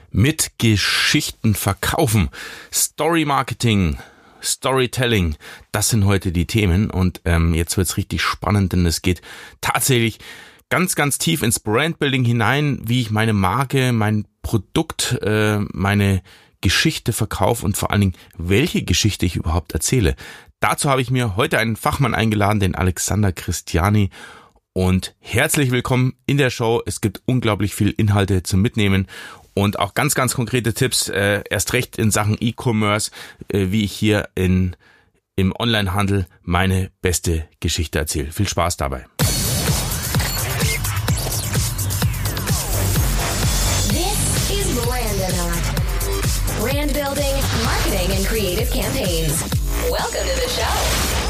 Mit Geschichten verkaufen, Story Marketing, Storytelling, das sind heute die Themen und jetzt wird's richtig spannend, denn es geht tatsächlich ganz, ganz tief ins Brandbuilding hinein, wie ich meine Marke, mein Produkt, meine Geschichte verkaufe und vor allen Dingen, welche Geschichte ich überhaupt erzähle. Dazu habe ich mir heute einen Fachmann eingeladen, den Alexander Christiani. Und herzlich willkommen in der Show. Es gibt unglaublich viel Inhalte zum Mitnehmen und auch ganz, ganz konkrete Tipps, erst recht in Sachen E-Commerce, wie ich hier im Onlinehandel meine beste Geschichte erzähle. Viel Spaß dabei. This is Brandonauts. Brand building, marketing and creative campaigns. Welcome to the show.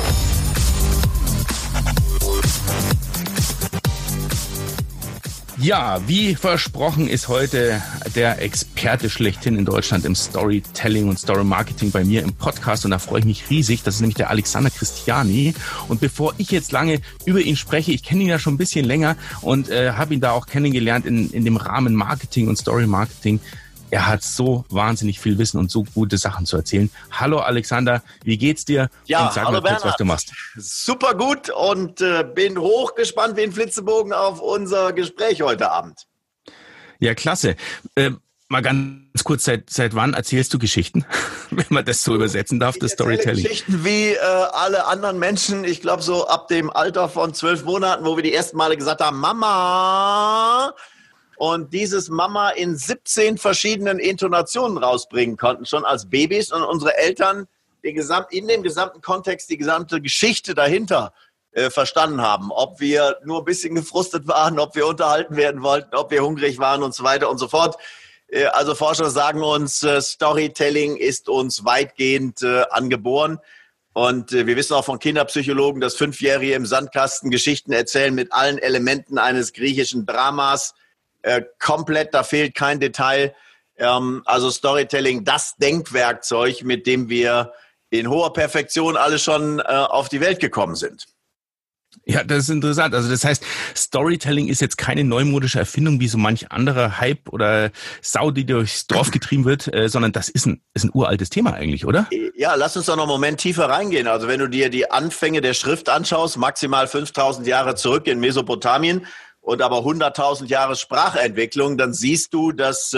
Ja, wie versprochen ist heute der Experte schlechthin in Deutschland im Storytelling und Story Marketing bei mir im Podcast und da freue ich mich riesig. Das ist nämlich der Alexander Christiani und bevor ich jetzt lange über ihn spreche, ich kenne ihn ja schon ein bisschen länger und habe ihn da auch kennengelernt in dem Rahmen Marketing und Story Marketing. Er hat so wahnsinnig viel Wissen und so gute Sachen zu erzählen. Hallo Alexander, wie geht's dir? Ja, und sag hallo mal kurz, Bernhard. was du machst. Super gut und bin hochgespannt wie ein Flitzebogen auf unser Gespräch heute Abend. Ja, klasse. Mal ganz kurz, seit wann erzählst du Geschichten? Wenn man das so übersetzen darf, das Storytelling. Geschichten wie alle anderen Menschen. Ich glaube so ab dem Alter von 12 Monaten, wo wir die ersten Male gesagt haben, Mama... Und dieses Mama in 17 verschiedenen Intonationen rausbringen konnten, schon als Babys. Und unsere Eltern in dem gesamten Kontext die gesamte Geschichte dahinter verstanden haben. Ob wir nur ein bisschen gefrustet waren, ob wir unterhalten werden wollten, ob wir hungrig waren und so weiter und so fort. Also Forscher sagen uns, Storytelling ist uns weitgehend angeboren. Und wir wissen auch von Kinderpsychologen, dass 5-Jährige im Sandkasten Geschichten erzählen mit allen Elementen eines griechischen Dramas. Komplett, da fehlt kein Detail. Also Storytelling, das Denkwerkzeug, mit dem wir in hoher Perfektion alle schon auf die Welt gekommen sind. Ja, das ist interessant. Also das heißt, Storytelling ist jetzt keine neumodische Erfindung wie so manch anderer Hype oder Sau, die durchs Dorf getrieben wird, sondern das ist ein uraltes Thema eigentlich, oder? Ja, lass uns doch noch einen Moment tiefer reingehen. Also wenn du dir die Anfänge der Schrift anschaust, maximal 5000 Jahre zurück in Mesopotamien, und aber 100.000 Jahre Sprachentwicklung, dann siehst du, dass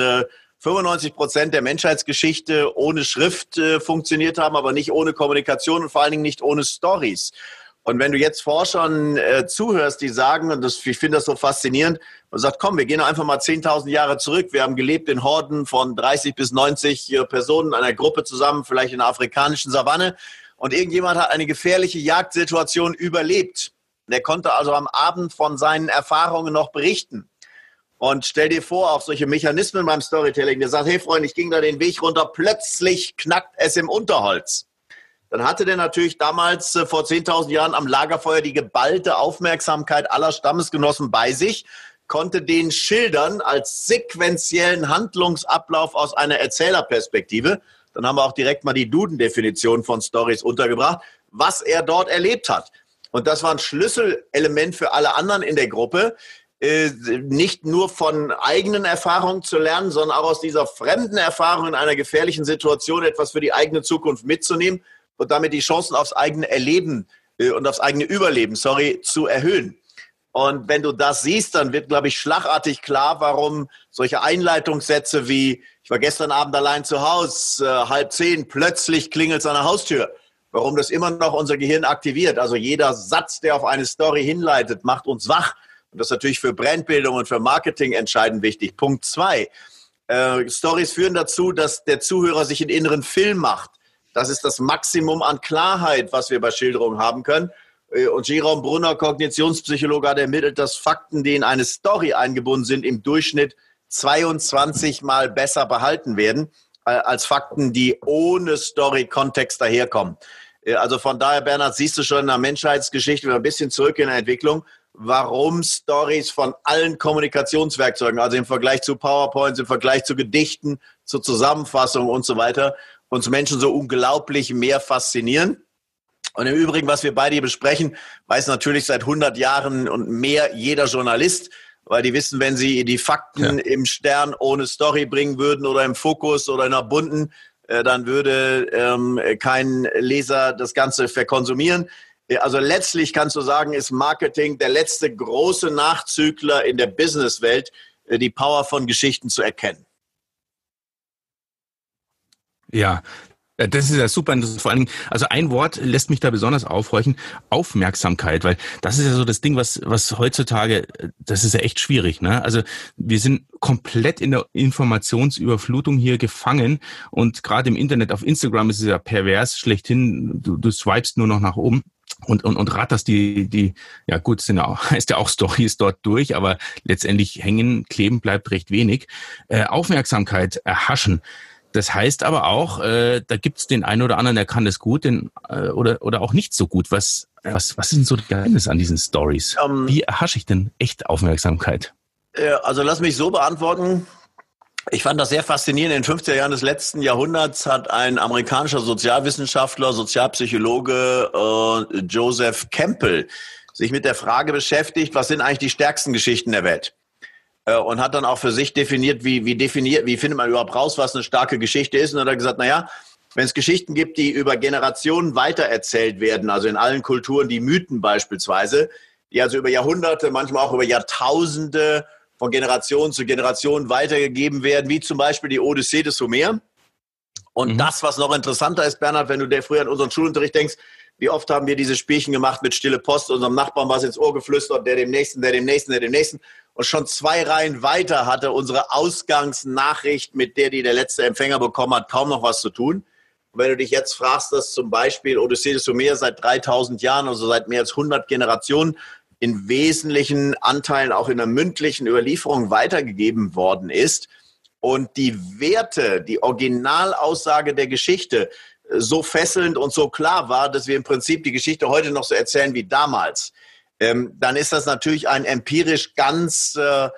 95% der Menschheitsgeschichte ohne Schrift funktioniert haben, aber nicht ohne Kommunikation und vor allen Dingen nicht ohne Stories. Und wenn du jetzt Forschern zuhörst, die sagen, und ich finde das so faszinierend, man sagt, komm, wir gehen einfach mal 10.000 Jahre zurück. Wir haben gelebt in Horden von 30 bis 90 Personen, einer Gruppe zusammen, vielleicht in der afrikanischen Savanne. Und irgendjemand hat eine gefährliche Jagdsituation überlebt. Der konnte also am Abend von seinen Erfahrungen noch berichten. Und stell dir vor, auch solche Mechanismen beim Storytelling, der sagt, hey Freund, ich ging da den Weg runter, plötzlich knackt es im Unterholz. Dann hatte der natürlich damals vor 10.000 Jahren am Lagerfeuer die geballte Aufmerksamkeit aller Stammesgenossen bei sich, konnte den schildern als sequentiellen Handlungsablauf aus einer Erzählerperspektive. Dann haben wir auch direkt mal die Duden-Definition von Stories untergebracht, was er dort erlebt hat. Und das war ein Schlüsselelement für alle anderen in der Gruppe, nicht nur von eigenen Erfahrungen zu lernen, sondern auch aus dieser fremden Erfahrung in einer gefährlichen Situation etwas für die eigene Zukunft mitzunehmen und damit die Chancen aufs eigene Erleben und aufs eigene Überleben, zu erhöhen. Und wenn du das siehst, dann wird, glaube ich, schlagartig klar, warum solche Einleitungssätze wie, ich war gestern Abend allein zu Hause, 9:30, plötzlich klingelt es an der Haustür. Warum das immer noch unser Gehirn aktiviert. Also jeder Satz, der auf eine Story hinleitet, macht uns wach. Und das ist natürlich für Brandbildung und für Marketing entscheidend wichtig. Punkt 2. Stories führen dazu, dass der Zuhörer sich einen inneren Film macht. Das ist das Maximum an Klarheit, was wir bei Schilderungen haben können. Und Jerome Brunner, Kognitionspsychologe, hat ermittelt, dass Fakten, die in eine Story eingebunden sind, im Durchschnitt 22 Mal besser behalten werden als Fakten, die ohne Story-Kontext daherkommen. Also von daher, Bernhard, siehst du schon in der Menschheitsgeschichte, wir ein bisschen zurück in der Entwicklung, warum Stories von allen Kommunikationswerkzeugen, also im Vergleich zu PowerPoints, im Vergleich zu Gedichten, zu Zusammenfassungen und so weiter, uns Menschen so unglaublich mehr faszinieren. Und im Übrigen, was wir beide hier besprechen, weiß natürlich seit 100 Jahren und mehr jeder Journalist. weil die wissen, wenn sie die Fakten im Stern ohne Story bringen würden oder im Fokus oder in einer bunten, dann würde kein Leser das Ganze verkonsumieren. Also letztlich kannst du sagen, ist Marketing der letzte große Nachzügler in der Businesswelt, die Power von Geschichten zu erkennen. Ja, das ist ja super. Vor allen Dingen, also ein Wort lässt mich da besonders aufhorchen: Aufmerksamkeit, weil das ist ja so das Ding, was heutzutage, das ist ja echt schwierig, ne? Also wir sind komplett in der Informationsüberflutung hier gefangen, und gerade im Internet, auf Instagram ist es ja pervers schlechthin. Du swipest nur noch nach oben und ratterst die ja gut, heißt ja auch Stories dort durch, aber letztendlich kleben bleibt recht wenig. Aufmerksamkeit erhaschen. Das heißt aber auch, da gibt's den einen oder anderen, der kann das gut, oder auch nicht so gut. Was ist denn so das Geheimnis an diesen Stories? Wie erhasche ich denn echt Aufmerksamkeit? Also lass mich so beantworten. Ich fand das sehr faszinierend. In den 50er Jahren des letzten Jahrhunderts hat ein amerikanischer Sozialwissenschaftler, Sozialpsychologe Joseph Campbell sich mit der Frage beschäftigt, was sind eigentlich die stärksten Geschichten der Welt? Und hat dann auch für sich definiert, wie findet man überhaupt raus, was eine starke Geschichte ist. Und hat er gesagt, wenn es Geschichten gibt, die über Generationen weitererzählt werden, also in allen Kulturen, die Mythen beispielsweise, die also über Jahrhunderte, manchmal auch über Jahrtausende von Generation zu Generation weitergegeben werden, wie zum Beispiel die Odyssee des Homer. Und das, was noch interessanter ist, Bernhard, wenn du früher an unseren Schulunterricht denkst, wie oft haben wir diese Spielchen gemacht mit Stille Post, unserem Nachbarn was ins Ohr geflüstert, der dem Nächsten. Und schon 2 Reihen weiter hatte unsere Ausgangsnachricht, mit der der letzte Empfänger bekommen hat, kaum noch was zu tun. Und wenn du dich jetzt fragst, dass zum Beispiel Odyssee des Homer seit 3000 Jahren, also seit mehr als 100 Generationen, in wesentlichen Anteilen auch in der mündlichen Überlieferung weitergegeben worden ist und die Werte, die Originalaussage der Geschichte so fesselnd und so klar war, dass wir im Prinzip die Geschichte heute noch so erzählen wie damals, dann ist das natürlich ein empirisch ganz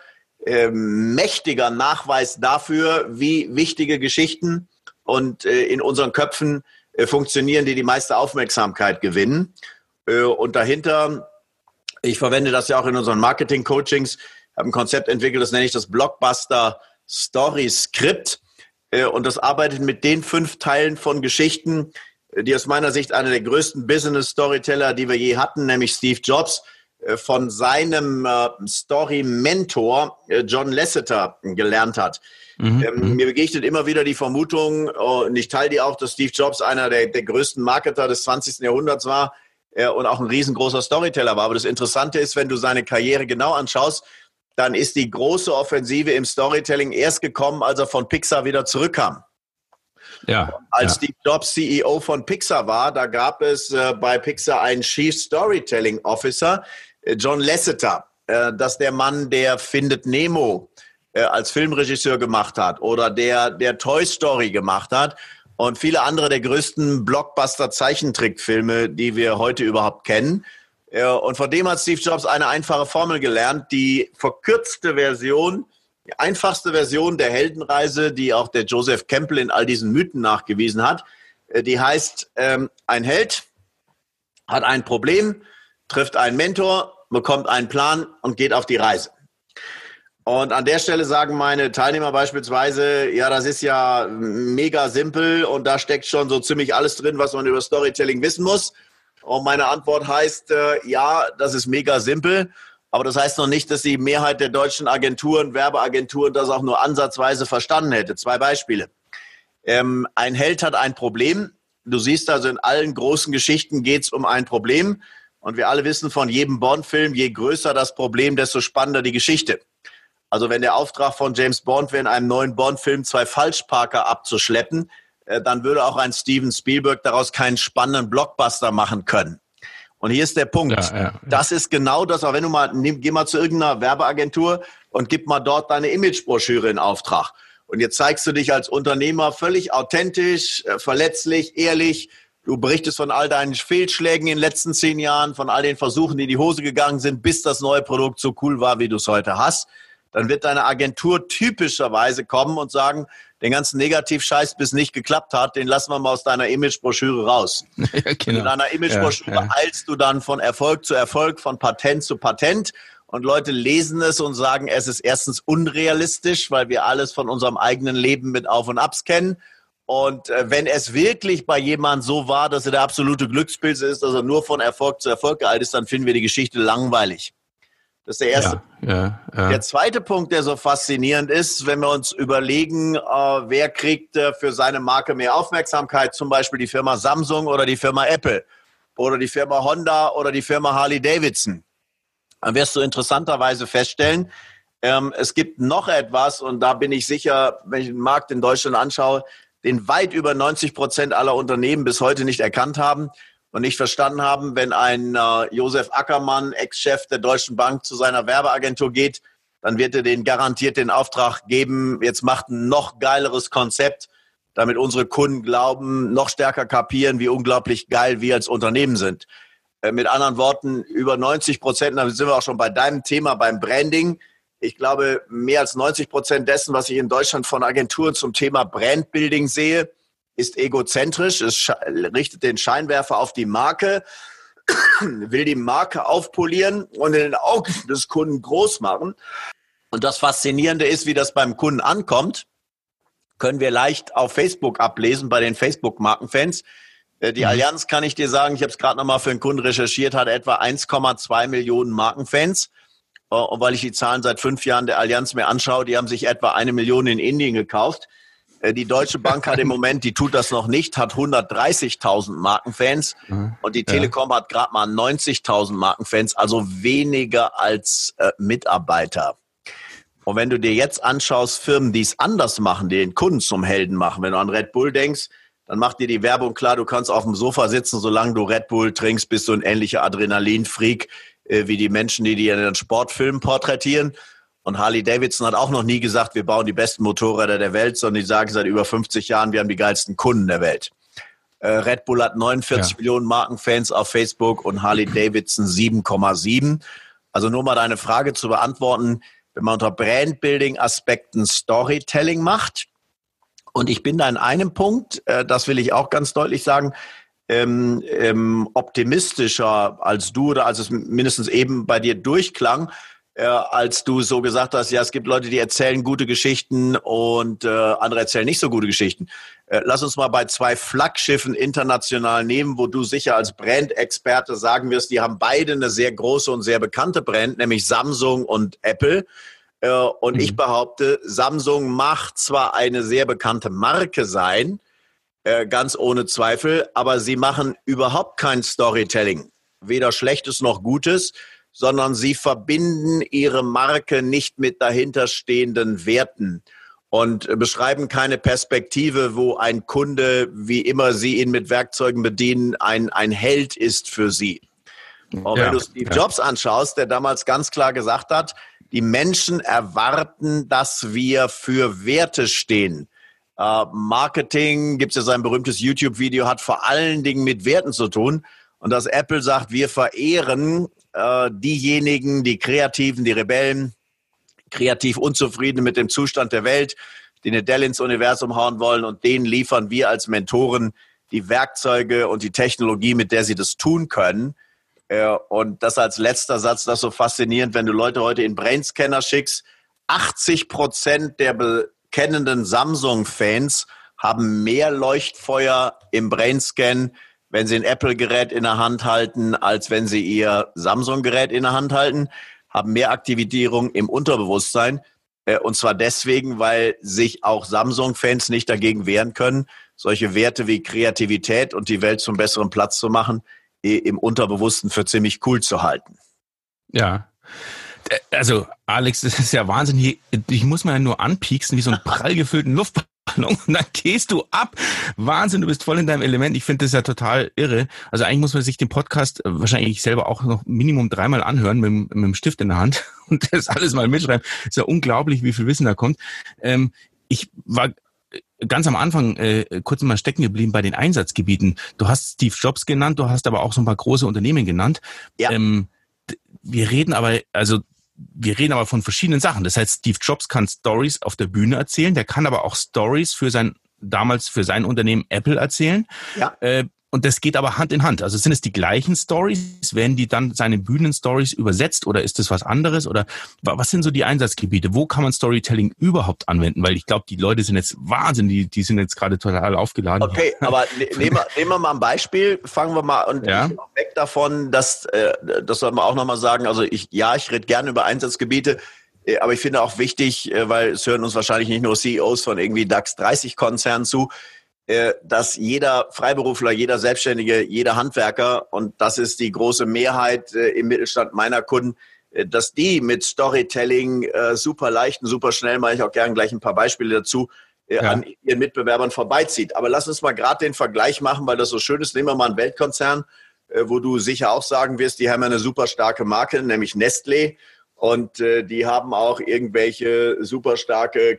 mächtiger Nachweis dafür, wie wichtige Geschichten und in unseren Köpfen funktionieren, die meiste Aufmerksamkeit gewinnen. Und dahinter, ich verwende das ja auch in unseren Marketing-Coachings, habe ein Konzept entwickelt, das nenne ich das Blockbuster Story Script. Und das arbeitet mit den 5 Teilen von Geschichten, die aus meiner Sicht einer der größten Business-Storyteller, die wir je hatten, nämlich Steve Jobs, von seinem Story-Mentor John Lasseter gelernt hat. Mir begegnet immer wieder die Vermutung, und ich teile die auch, dass Steve Jobs einer der größten Marketer des 20. Jahrhunderts war und auch ein riesengroßer Storyteller war. Aber das Interessante ist, wenn du seine Karriere genau anschaust, dann ist die große Offensive im Storytelling erst gekommen, als er von Pixar wieder zurückkam. Als Steve Jobs CEO von Pixar war, da gab es bei Pixar einen Chief Storytelling Officer, John Lasseter. Das ist der Mann, der Findet Nemo als Filmregisseur gemacht hat oder der Toy Story gemacht hat und viele andere der größten Blockbuster-Zeichentrickfilme, die wir heute überhaupt kennen. Und von dem hat Steve Jobs eine einfache Formel gelernt, die verkürzte Version, die einfachste Version der Heldenreise, die auch der Joseph Campbell in all diesen Mythen nachgewiesen hat. Die heißt, ein Held hat ein Problem, trifft einen Mentor, bekommt einen Plan und geht auf die Reise. Und an der Stelle sagen meine Teilnehmer beispielsweise, ja, das ist ja mega simpel und da steckt schon so ziemlich alles drin, was man über Storytelling wissen muss. Und meine Antwort heißt, ja, das ist mega simpel, aber das heißt noch nicht, dass die Mehrheit der deutschen Agenturen, Werbeagenturen das auch nur ansatzweise verstanden hätte. 2 Beispiele. Ein Held hat ein Problem. Du siehst also, in allen großen Geschichten geht es um ein Problem. Und wir alle wissen von jedem Bond-Film, je größer das Problem, desto spannender die Geschichte. Also wenn der Auftrag von James Bond wäre, in einem neuen Bond-Film 2 Falschparker abzuschleppen, dann würde auch ein Steven Spielberg daraus keinen spannenden Blockbuster machen können. Und hier ist der Punkt. Ja. Das ist genau das. Aber wenn du geh mal zu irgendeiner Werbeagentur und gib mal dort deine Imagebroschüre in Auftrag. Und jetzt zeigst du dich als Unternehmer völlig authentisch, verletzlich, ehrlich. Du berichtest von all deinen Fehlschlägen in den letzten 10 Jahren, von all den Versuchen, die in die Hose gegangen sind, bis das neue Produkt so cool war, wie du es heute hast. Dann wird deine Agentur typischerweise kommen und sagen, den ganzen Negativscheiß, bis nicht geklappt hat, den lassen wir mal aus deiner Imagebroschüre raus. Ja, genau. In deiner Imagebroschüre eilst du dann von Erfolg zu Erfolg, von Patent zu Patent. Und Leute lesen es und sagen, es ist erstens unrealistisch, weil wir alles von unserem eigenen Leben mit Auf und Abs kennen. Und wenn es wirklich bei jemandem so war, dass er der absolute Glückspilz ist, dass er nur von Erfolg zu Erfolg geeilt ist, dann finden wir die Geschichte langweilig. Das ist der erste. Ja. Der zweite Punkt, der so faszinierend ist, wenn wir uns überlegen, wer kriegt für seine Marke mehr Aufmerksamkeit, zum Beispiel die Firma Samsung oder die Firma Apple oder die Firma Honda oder die Firma Harley Davidson. Dann wirst du interessanterweise feststellen, es gibt noch etwas, und da bin ich sicher, wenn ich den Markt in Deutschland anschaue, den weit über 90% aller Unternehmen bis heute nicht erkannt haben und nicht verstanden haben, wenn ein Josef Ackermann, Ex-Chef der Deutschen Bank, zu seiner Werbeagentur geht, dann wird er denen garantiert den Auftrag geben, jetzt macht ein noch geileres Konzept, damit unsere Kunden glauben, noch stärker kapieren, wie unglaublich geil wir als Unternehmen sind. Mit anderen Worten, über 90%, da sind wir auch schon bei deinem Thema, beim Branding. Ich glaube, mehr als 90% dessen, was ich in Deutschland von Agenturen zum Thema Brandbuilding sehe, ist egozentrisch. Es richtet den Scheinwerfer auf die Marke, will die Marke aufpolieren und in den Augen des Kunden groß machen. Und das Faszinierende ist, wie das beim Kunden ankommt, können wir leicht auf Facebook ablesen, bei den Facebook-Markenfans. Die Allianz, kann ich dir sagen, ich habe es gerade nochmal für einen Kunden recherchiert, hat etwa 1,2 Millionen Markenfans. Und weil ich die Zahlen seit 5 Jahren der Allianz mir anschaue, die haben sich etwa 1 Million in Indien gekauft. Die Deutsche Bank hat im Moment, die tut das noch nicht, hat 130.000 Markenfans. Und die Telekom hat gerade mal 90.000 Markenfans, also weniger als Mitarbeiter. Und wenn du dir jetzt anschaust, Firmen, die es anders machen, die den Kunden zum Helden machen, wenn du an Red Bull denkst, dann macht dir die Werbung klar, du kannst auf dem Sofa sitzen, solange du Red Bull trinkst, bist du ein ähnlicher Adrenalin-Freak wie die Menschen, die in den Sportfilmen porträtieren. Und Harley Davidson hat auch noch nie gesagt, wir bauen die besten Motorräder der Welt, sondern die sagen seit über 50 Jahren, wir haben die geilsten Kunden der Welt. Red Bull hat 49 Millionen Markenfans auf Facebook und Harley Davidson 7,7. Also nur mal deine Frage zu beantworten, wenn man unter Brandbuilding-Aspekten Storytelling macht. Und ich bin da in einem Punkt, das will ich auch ganz deutlich sagen, optimistischer als du oder als es mindestens eben bei dir durchklang, als du so gesagt hast, ja, es gibt Leute, die erzählen gute Geschichten und andere erzählen nicht so gute Geschichten. Lass uns mal bei 2 Flaggschiffen international nehmen, wo du sicher als Brand-Experte sagen wirst, die haben beide eine sehr große und sehr bekannte Brand, nämlich Samsung und Apple. Und ich behaupte, Samsung macht zwar eine sehr bekannte Marke sein, ganz ohne Zweifel, aber sie machen überhaupt kein Storytelling, weder Schlechtes noch Gutes, sondern sie verbinden ihre Marke nicht mit dahinterstehenden Werten und beschreiben keine Perspektive, wo ein Kunde, wie immer sie ihn mit Werkzeugen bedienen, ein Held ist für sie. Und wenn du Steve Jobs anschaust, der damals ganz klar gesagt hat, die Menschen erwarten, dass wir für Werte stehen. Marketing, gibt es ja sein berühmtes YouTube-Video, hat vor allen Dingen mit Werten zu tun. Und dass Apple sagt, wir verehren diejenigen, die Kreativen, die Rebellen, kreativ Unzufriedene mit dem Zustand der Welt, die eine Delle ins Universum hauen wollen, und denen liefern wir als Mentoren die Werkzeuge und die Technologie, mit der sie das tun können. Und das als letzter Satz, das ist so faszinierend, wenn du Leute heute in Brainscanner schickst, 80% der bekennenden Samsung-Fans haben mehr Leuchtfeuer im Brainscan, wenn sie ein Apple-Gerät in der Hand halten, als wenn sie ihr Samsung-Gerät in der Hand halten, haben mehr Aktivierung im Unterbewusstsein. Und zwar deswegen, weil sich auch Samsung-Fans nicht dagegen wehren können, solche Werte wie Kreativität und die Welt zum besseren Platz zu machen, im Unterbewussten für ziemlich cool zu halten. Ja. Also, Alex, das ist ja Wahnsinn. Ich muss mal nur anpieksen wie so einen prall gefüllten Luftballon und dann gehst du ab. Wahnsinn, du bist voll in deinem Element. Ich finde das ja total irre. Also eigentlich muss man sich den Podcast wahrscheinlich selber auch noch Minimum 3-mal anhören mit dem Stift in der Hand und das alles mal mitschreiben. Ist ja unglaublich, wie viel Wissen da kommt. Ich war ganz am Anfang kurz mal stecken geblieben bei den Einsatzgebieten. Du hast Steve Jobs genannt, du hast aber auch so ein paar große Unternehmen genannt. Ja. Wir reden aber von verschiedenen Sachen. Das heißt, Steve Jobs kann Stories auf der Bühne erzählen, der kann aber auch Stories für sein Unternehmen Apple erzählen. Ja. Und das geht aber Hand in Hand. Also sind es die gleichen Stories? Werden die dann seine Bühnen-Stories übersetzt oder ist das was anderes? Oder was sind so die Einsatzgebiete? Wo kann man Storytelling überhaupt anwenden? Weil ich glaube, die Leute sind jetzt Wahnsinn, die sind jetzt gerade total aufgeladen. Okay, aber nehmen wir mal ein Beispiel. Fangen wir mal und ja. ich bin auch weg davon, das soll man auch nochmal sagen. Also ich rede gerne über Einsatzgebiete, aber ich finde auch wichtig, weil es hören uns wahrscheinlich nicht nur CEOs von irgendwie DAX 30 Konzernen zu, dass jeder Freiberufler, jeder Selbstständige, jeder Handwerker, und das ist die große Mehrheit im Mittelstand meiner Kunden, dass die mit Storytelling super leicht und super schnell, mache ich auch gerne gleich ein paar Beispiele dazu, an ihren Mitbewerbern vorbeizieht. Aber lass uns mal gerade den Vergleich machen, weil das so schön ist. Nehmen wir mal einen Weltkonzern, wo du sicher auch sagen wirst, die haben ja eine super starke Marke, nämlich Nestlé. Und die haben auch irgendwelche super starke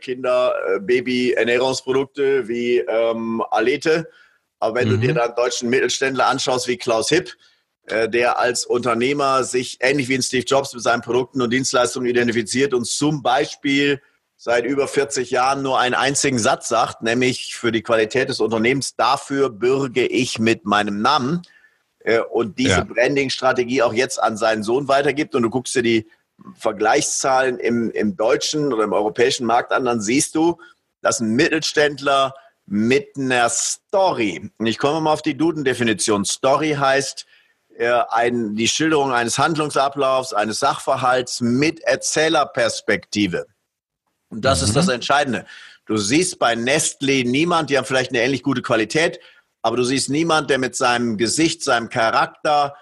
Baby-Ernährungsprodukte wie Alete. Aber wenn du dir dann einen deutschen Mittelständler anschaust wie Klaus Hipp, der als Unternehmer sich ähnlich wie ein Steve Jobs mit seinen Produkten und Dienstleistungen identifiziert und zum Beispiel seit über 40 Jahren nur einen einzigen Satz sagt, nämlich für die Qualität des Unternehmens, dafür bürge ich mit meinem Namen, und diese Branding-Strategie auch jetzt an seinen Sohn weitergibt und du guckst dir die Vergleichszahlen im deutschen oder im europäischen Markt an, dann siehst du, dass ein Mittelständler mit einer Story, und ich komme mal auf die Duden-Definition, Story heißt die Schilderung eines Handlungsablaufs, eines Sachverhalts mit Erzählerperspektive. Und das ist das Entscheidende. Du siehst bei Nestlé niemand, die haben vielleicht eine ähnlich gute Qualität, aber du siehst niemand, der mit seinem Gesicht, seinem Charakter,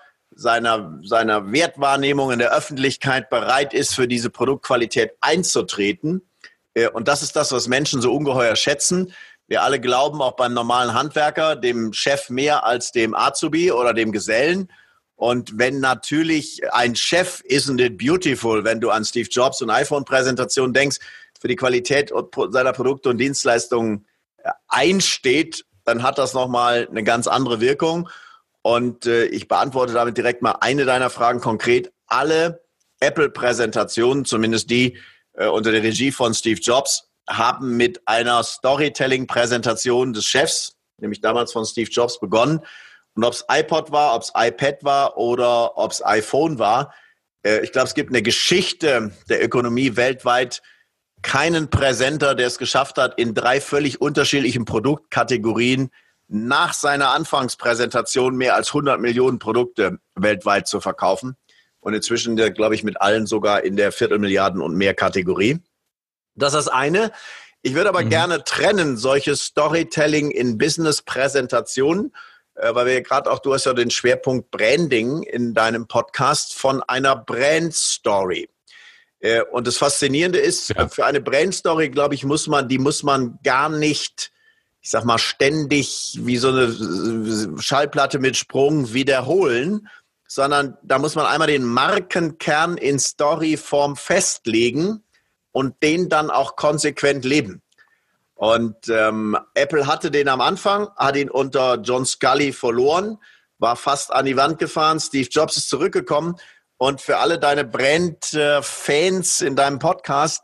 seiner Wertwahrnehmung in der Öffentlichkeit bereit ist, für diese Produktqualität einzutreten. Und das ist das, was Menschen so ungeheuer schätzen. Wir alle glauben auch beim normalen Handwerker, dem Chef mehr als dem Azubi oder dem Gesellen. Und wenn natürlich ein Chef, isn't it beautiful, wenn du an Steve Jobs und iPhone-Präsentationen denkst, für die Qualität seiner Produkte und Dienstleistungen einsteht, dann hat das nochmal eine ganz andere Wirkung. Und ich beantworte damit direkt mal eine deiner Fragen konkret. Alle Apple-Präsentationen, zumindest die unter der Regie von Steve Jobs, haben mit einer Storytelling-Präsentation des Chefs, nämlich damals von Steve Jobs, begonnen. Und ob es iPod war, ob es iPad war oder ob es iPhone war, ich glaube, es gibt eine Geschichte der Ökonomie weltweit, keinen Präsenter, der es geschafft hat, in 3 völlig unterschiedlichen Produktkategorien nach seiner Anfangspräsentation mehr als 100 Millionen Produkte weltweit zu verkaufen. Und inzwischen, glaube ich, mit allen sogar in der Viertelmilliarden und mehr Kategorie. Das ist das eine. Ich würde aber gerne trennen, solche Storytelling in Business-Präsentationen, weil wir gerade auch, du hast ja den Schwerpunkt Branding in deinem Podcast, von einer Brand-Story. Und das Faszinierende ist, für eine Brand-Story, glaube ich, muss man gar nicht, ich sag mal, ständig wie so eine Schallplatte mit Sprung wiederholen, sondern da muss man einmal den Markenkern in Storyform festlegen und den dann auch konsequent leben. Und Apple hatte den am Anfang, hat ihn unter John Sculley verloren, war fast an die Wand gefahren, Steve Jobs ist zurückgekommen. Und für alle deine Brand-Fans in deinem Podcast,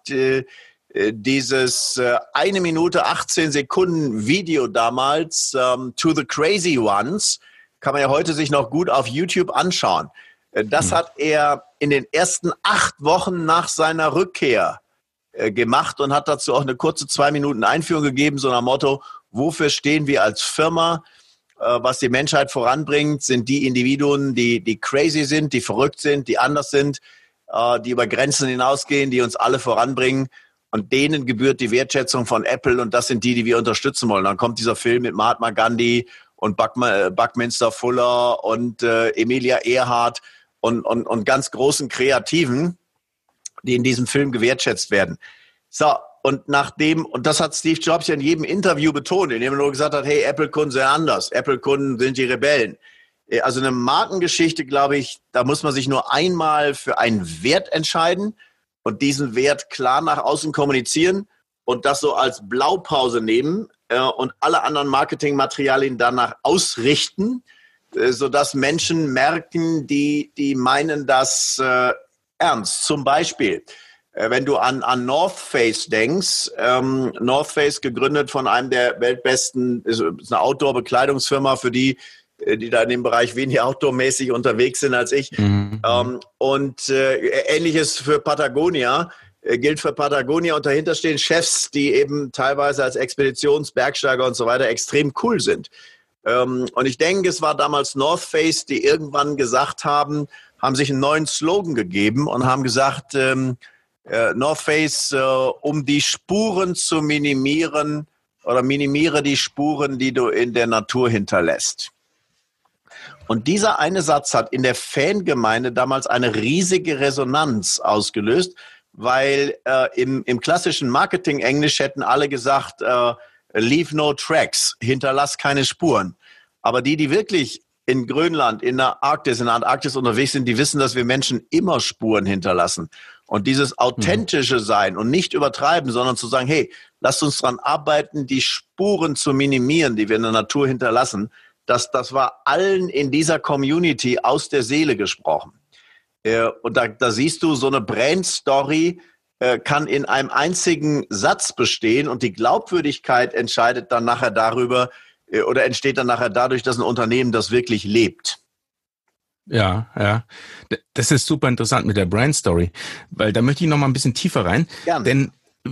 dieses 1 Minute 18 Sekunden Video damals, To the Crazy Ones, kann man ja heute sich noch gut auf YouTube anschauen. Das hat er in den ersten 8 Wochen nach seiner Rückkehr gemacht und hat dazu auch eine kurze 2 Minuten Einführung gegeben, so nach Motto, wofür stehen wir als Firma? Was die Menschheit voranbringt, sind die Individuen, die crazy sind, die verrückt sind, die anders sind, die über Grenzen hinausgehen, die uns alle voranbringen. Und denen gebührt die Wertschätzung von Apple und das sind die wir unterstützen wollen. Dann kommt dieser Film mit Mahatma Gandhi und Buckminster Fuller und Emilia Earhart und ganz großen Kreativen, die in diesem Film gewertschätzt werden. So, und das hat Steve Jobs ja in jedem Interview betont, indem er nur gesagt hat, hey, Apple-Kunden sind anders, Apple-Kunden sind die Rebellen. Also eine Markengeschichte, glaube ich, da muss man sich nur einmal für einen Wert entscheiden und diesen Wert klar nach außen kommunizieren und das so als Blaupause nehmen und alle anderen Marketingmaterialien danach ausrichten, sodass Menschen merken, die meinen das ernst. Zum Beispiel, wenn du an North Face denkst, North Face gegründet von einem der weltbesten, ist eine Outdoor-Bekleidungsfirma, für die die da in dem Bereich weniger outdoor-mäßig unterwegs sind als ich. Ähnliches für Patagonia. Gilt für Patagonia und dahinter stehen Chefs, die eben teilweise als Expeditionsbergsteiger und so weiter extrem cool sind. Und ich denke, es war damals North Face, die irgendwann gesagt haben sich einen neuen Slogan gegeben und haben gesagt, North Face, um die Spuren zu minimieren oder minimiere die Spuren, die du in der Natur hinterlässt. Und dieser eine Satz hat in der Fangemeinde damals eine riesige Resonanz ausgelöst, weil im klassischen Marketing-Englisch hätten alle gesagt, leave no tracks, hinterlass keine Spuren. Aber die wirklich in Grönland, in der Antarktis unterwegs sind, die wissen, dass wir Menschen immer Spuren hinterlassen. Und dieses authentische Sein und nicht übertreiben, sondern zu sagen, hey, lasst uns daran arbeiten, die Spuren zu minimieren, die wir in der Natur hinterlassen, das war allen in dieser Community aus der Seele gesprochen. Und da siehst du, so eine Brand-Story kann in einem einzigen Satz bestehen und die Glaubwürdigkeit entsteht dann nachher dadurch, dass ein Unternehmen das wirklich lebt. Ja. Das ist super interessant mit der Brand-Story, weil da möchte ich noch mal ein bisschen tiefer rein. Gerne. Denn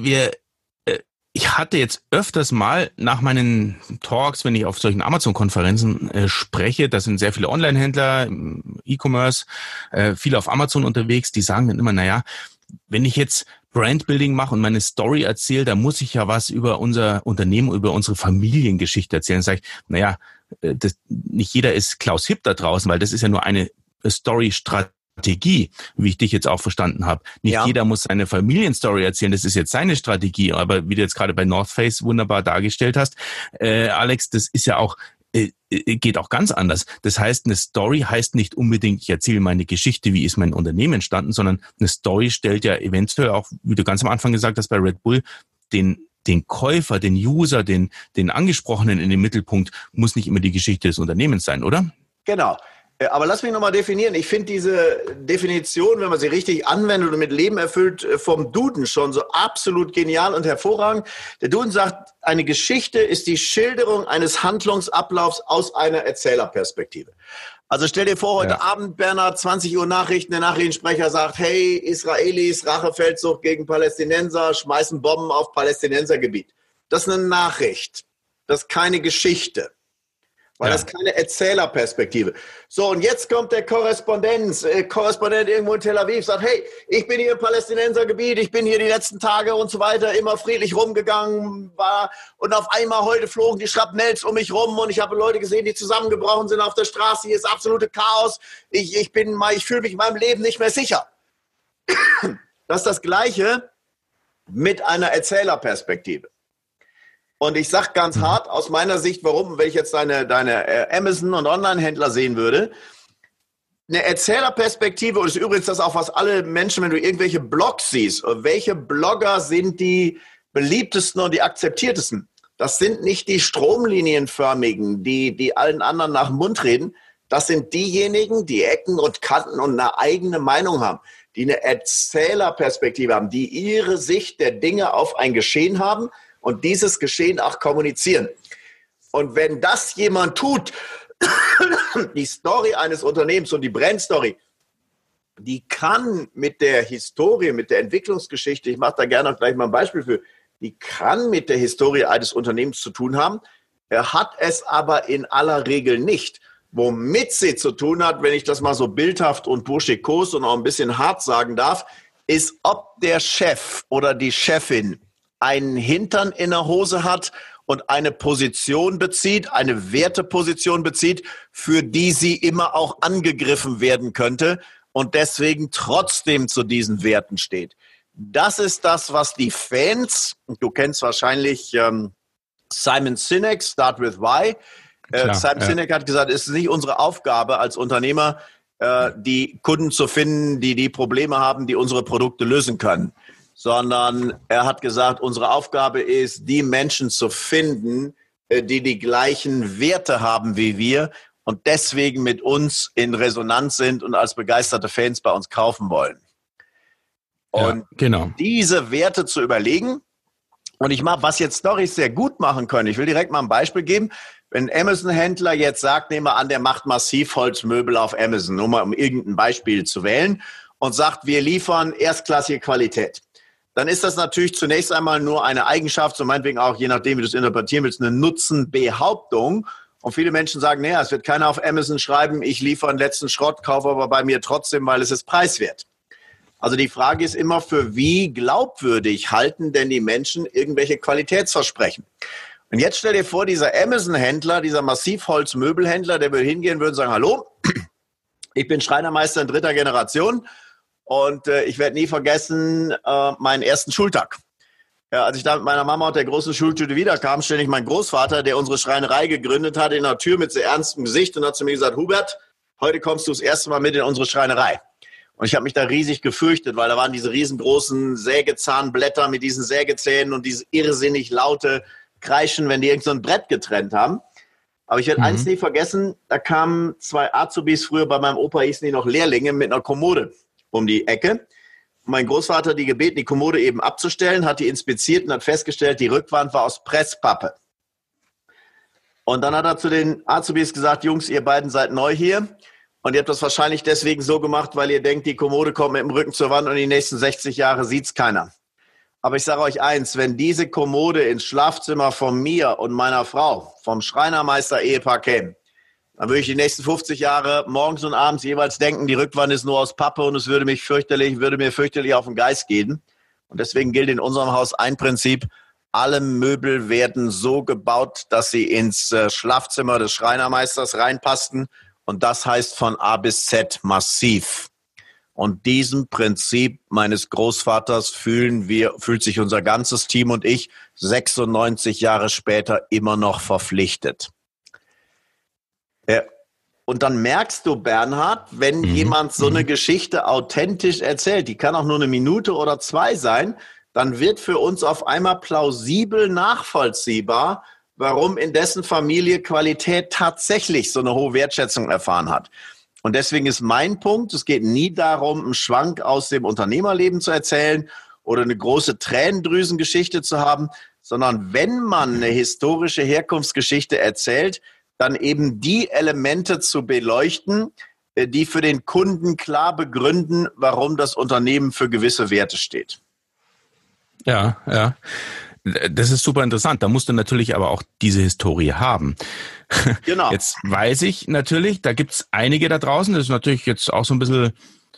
ich hatte jetzt öfters mal nach meinen Talks, wenn ich auf solchen Amazon-Konferenzen spreche, da sind sehr viele Online-Händler, E-Commerce, viele auf Amazon unterwegs, die sagen dann immer, naja, wenn ich jetzt Brandbuilding mache und meine Story erzähle, da muss ich ja was über unser Unternehmen, über unsere Familiengeschichte erzählen. Dann sage ich, naja, nicht jeder ist Klaus Hipp da draußen, weil das ist ja nur eine Story-Strategie, wie ich dich jetzt auch verstanden habe. Nicht jeder muss seine Familienstory erzählen, das ist jetzt seine Strategie. Aber wie du jetzt gerade bei North Face wunderbar dargestellt hast, Alex, das ist ja auch geht auch ganz anders. Das heißt, eine Story heißt nicht unbedingt, ich erzähle meine Geschichte, wie ist mein Unternehmen entstanden, sondern eine Story stellt ja eventuell auch, wie du ganz am Anfang gesagt hast, bei Red Bull, den Käufer, den User, den Angesprochenen in den Mittelpunkt, muss nicht immer die Geschichte des Unternehmens sein, oder? Genau. Aber lass mich nochmal definieren. Ich finde diese Definition, wenn man sie richtig anwendet und mit Leben erfüllt, vom Duden schon so absolut genial und hervorragend. Der Duden sagt, eine Geschichte ist die Schilderung eines Handlungsablaufs aus einer Erzählerperspektive. Also stell dir vor, heute Abend, Bernhard, 20 Uhr Nachrichten, der Nachrichtensprecher sagt, hey, Israelis, Rachefeldzug gegen Palästinenser, schmeißen Bomben auf Palästinensergebiet. Das ist eine Nachricht. Das ist keine Geschichte. Weil das ist keine Erzählerperspektive. So, und jetzt kommt der Korrespondent irgendwo in Tel Aviv, sagt, hey, ich bin hier im Palästinensergebiet, ich bin hier die letzten Tage und so weiter immer friedlich rumgegangen war und auf einmal heute flogen die Schrapnells um mich rum und ich habe Leute gesehen, die zusammengebrochen sind auf der Straße, hier ist absolute Chaos, ich fühle mich in meinem Leben nicht mehr sicher. Das ist das Gleiche mit einer Erzählerperspektive. Und ich sage ganz hart aus meiner Sicht, warum, wenn ich jetzt deine Amazon- und Online-Händler sehen würde, eine Erzählerperspektive, und das ist übrigens das auch, was alle Menschen, wenn du irgendwelche Blogs siehst, welche Blogger sind die beliebtesten und die akzeptiertesten? Das sind nicht die stromlinienförmigen, die allen anderen nach dem Mund reden. Das sind diejenigen, die Ecken und Kanten und eine eigene Meinung haben, die eine Erzählerperspektive haben, die ihre Sicht der Dinge auf ein Geschehen haben, und dieses Geschehen auch kommunizieren. Und wenn das jemand tut, die Story eines Unternehmens und die Brandstory, die kann mit der Historie, mit der Entwicklungsgeschichte, ich mache da gerne auch gleich mal ein Beispiel für, die kann mit der Historie eines Unternehmens zu tun haben, hat es aber in aller Regel nicht. Womit sie zu tun hat, wenn ich das mal so bildhaft und burschikos und auch ein bisschen hart sagen darf, ist, ob der Chef oder die Chefin einen Hintern in der Hose hat und eine Position bezieht, eine Werteposition bezieht, für die sie immer auch angegriffen werden könnte und deswegen trotzdem zu diesen Werten steht. Das ist das, was die Fans, du kennst wahrscheinlich Simon Sinek, Start with Why. Simon Sinek hat gesagt, es ist nicht unsere Aufgabe als Unternehmer, die Kunden zu finden, die Probleme haben, die unsere Produkte lösen können. Sondern er hat gesagt, unsere Aufgabe ist, die Menschen zu finden, die gleichen Werte haben wie wir und deswegen mit uns in Resonanz sind und als begeisterte Fans bei uns kaufen wollen. Und diese Werte zu überlegen, Und was jetzt Storys sehr gut machen können, ich will direkt mal ein Beispiel geben. Wenn ein Amazon-Händler jetzt sagt, nehmen wir an, der macht Massivholzmöbel auf Amazon, nur mal um irgendein Beispiel zu wählen, und sagt, wir liefern erstklassige Qualität. Dann ist das natürlich zunächst einmal nur eine Eigenschaft, so meinetwegen auch, je nachdem, wie du es interpretieren willst, eine Nutzenbehauptung. Und viele Menschen sagen, naja, es wird keiner auf Amazon schreiben, ich liefere einen letzten Schrott, kaufe aber bei mir trotzdem, weil es ist preiswert. Also die Frage ist immer, für wie glaubwürdig halten denn die Menschen irgendwelche Qualitätsversprechen? Und jetzt stell dir vor, dieser Amazon-Händler, dieser Massivholzmöbelhändler, der würde hingehen, würde sagen, hallo, ich bin Schreinermeister in 3. Generation und ich werde nie vergessen meinen ersten Schultag. Ja, als ich da mit meiner Mama und der großen Schultüte wiederkam, ständig mein Großvater, der unsere Schreinerei gegründet hat, in der Tür mit sehr ernstem Gesicht und hat zu mir gesagt, Hubert, heute kommst du das erste Mal mit in unsere Schreinerei. Und ich habe mich da riesig gefürchtet, weil da waren diese riesengroßen Sägezahnblätter mit diesen Sägezähnen und dieses irrsinnig laute Kreischen, wenn die irgend so ein Brett getrennt haben. Aber ich werde eins nie vergessen, da kamen 2 Azubis, früher bei meinem Opa hießen die noch Lehrlinge, mit einer Kommode um die Ecke. Und mein Großvater hat die gebeten, die Kommode eben abzustellen, hat die inspiziert und hat festgestellt, die Rückwand war aus Presspappe. Und dann hat er zu den Azubis gesagt, Jungs, ihr beiden seid neu hier. Und ihr habt das wahrscheinlich deswegen so gemacht, weil ihr denkt, die Kommode kommt mit dem Rücken zur Wand und die nächsten 60 Jahre sieht's keiner. Aber ich sage euch eins, wenn diese Kommode ins Schlafzimmer von mir und meiner Frau, vom Schreinermeister-Ehepaar käme, dann würde ich die nächsten 50 Jahre morgens und abends jeweils denken, die Rückwand ist nur aus Pappe und es würde mir fürchterlich auf den Geist gehen. Und deswegen gilt in unserem Haus ein Prinzip, alle Möbel werden so gebaut, dass sie ins Schlafzimmer des Schreinermeisters reinpassten. Und das heißt von A bis Z massiv. Und diesem Prinzip meines Großvaters fühlt sich unser ganzes Team und ich 96 Jahre später immer noch verpflichtet. Und dann merkst du, Bernhard, wenn jemand so eine Geschichte authentisch erzählt, die kann auch nur 1 Minute oder 2 sein, dann wird für uns auf einmal plausibel nachvollziehbar, warum in dessen Familie Qualität tatsächlich so eine hohe Wertschätzung erfahren hat. Und deswegen ist mein Punkt, es geht nie darum, einen Schwank aus dem Unternehmerleben zu erzählen oder eine große Tränendrüsengeschichte zu haben, sondern wenn man eine historische Herkunftsgeschichte erzählt, dann eben die Elemente zu beleuchten, die für den Kunden klar begründen, warum das Unternehmen für gewisse Werte steht. Ja, ja. Das ist super interessant. Da musst du natürlich aber auch diese Historie haben. Genau. Jetzt weiß ich natürlich, da gibt's einige da draußen, das ist natürlich jetzt auch so ein bisschen,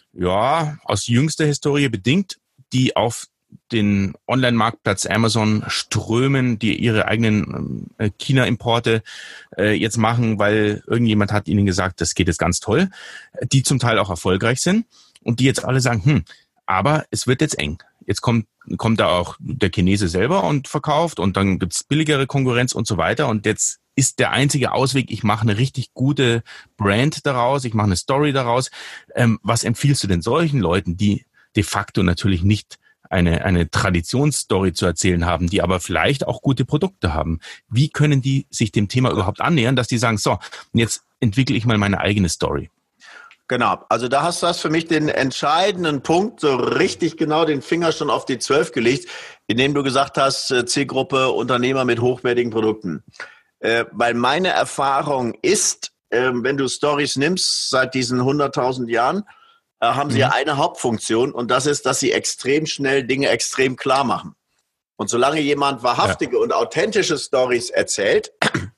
ja, aus jüngster Historie bedingt, die auf den Online-Marktplatz Amazon strömen, die ihre eigenen China-Importe jetzt machen, weil irgendjemand hat ihnen gesagt, das geht jetzt ganz toll, die zum Teil auch erfolgreich sind und die jetzt alle sagen, aber es wird jetzt eng. Jetzt kommt da auch der Chinese selber und verkauft und dann gibt's billigere Konkurrenz und so weiter. Und jetzt ist der einzige Ausweg, ich mache eine richtig gute Brand daraus, ich mache eine Story daraus. Was empfiehlst du denn solchen Leuten, die de facto natürlich nicht eine Traditionsstory zu erzählen haben, die aber vielleicht auch gute Produkte haben? Wie können die sich dem Thema überhaupt annähern, dass die sagen, so, jetzt entwickle ich mal meine eigene Story? Genau, also da hast du für mich den entscheidenden Punkt, so richtig genau den Finger schon auf die 12 gelegt, indem du gesagt hast, Zielgruppe Unternehmer mit hochwertigen Produkten. Weil meine Erfahrung ist, wenn du Stories nimmst, seit diesen 100.000 Jahren, haben sie ja eine Hauptfunktion und das ist, dass sie extrem schnell Dinge extrem klar machen. Und solange jemand wahrhaftige und authentische Stories erzählt,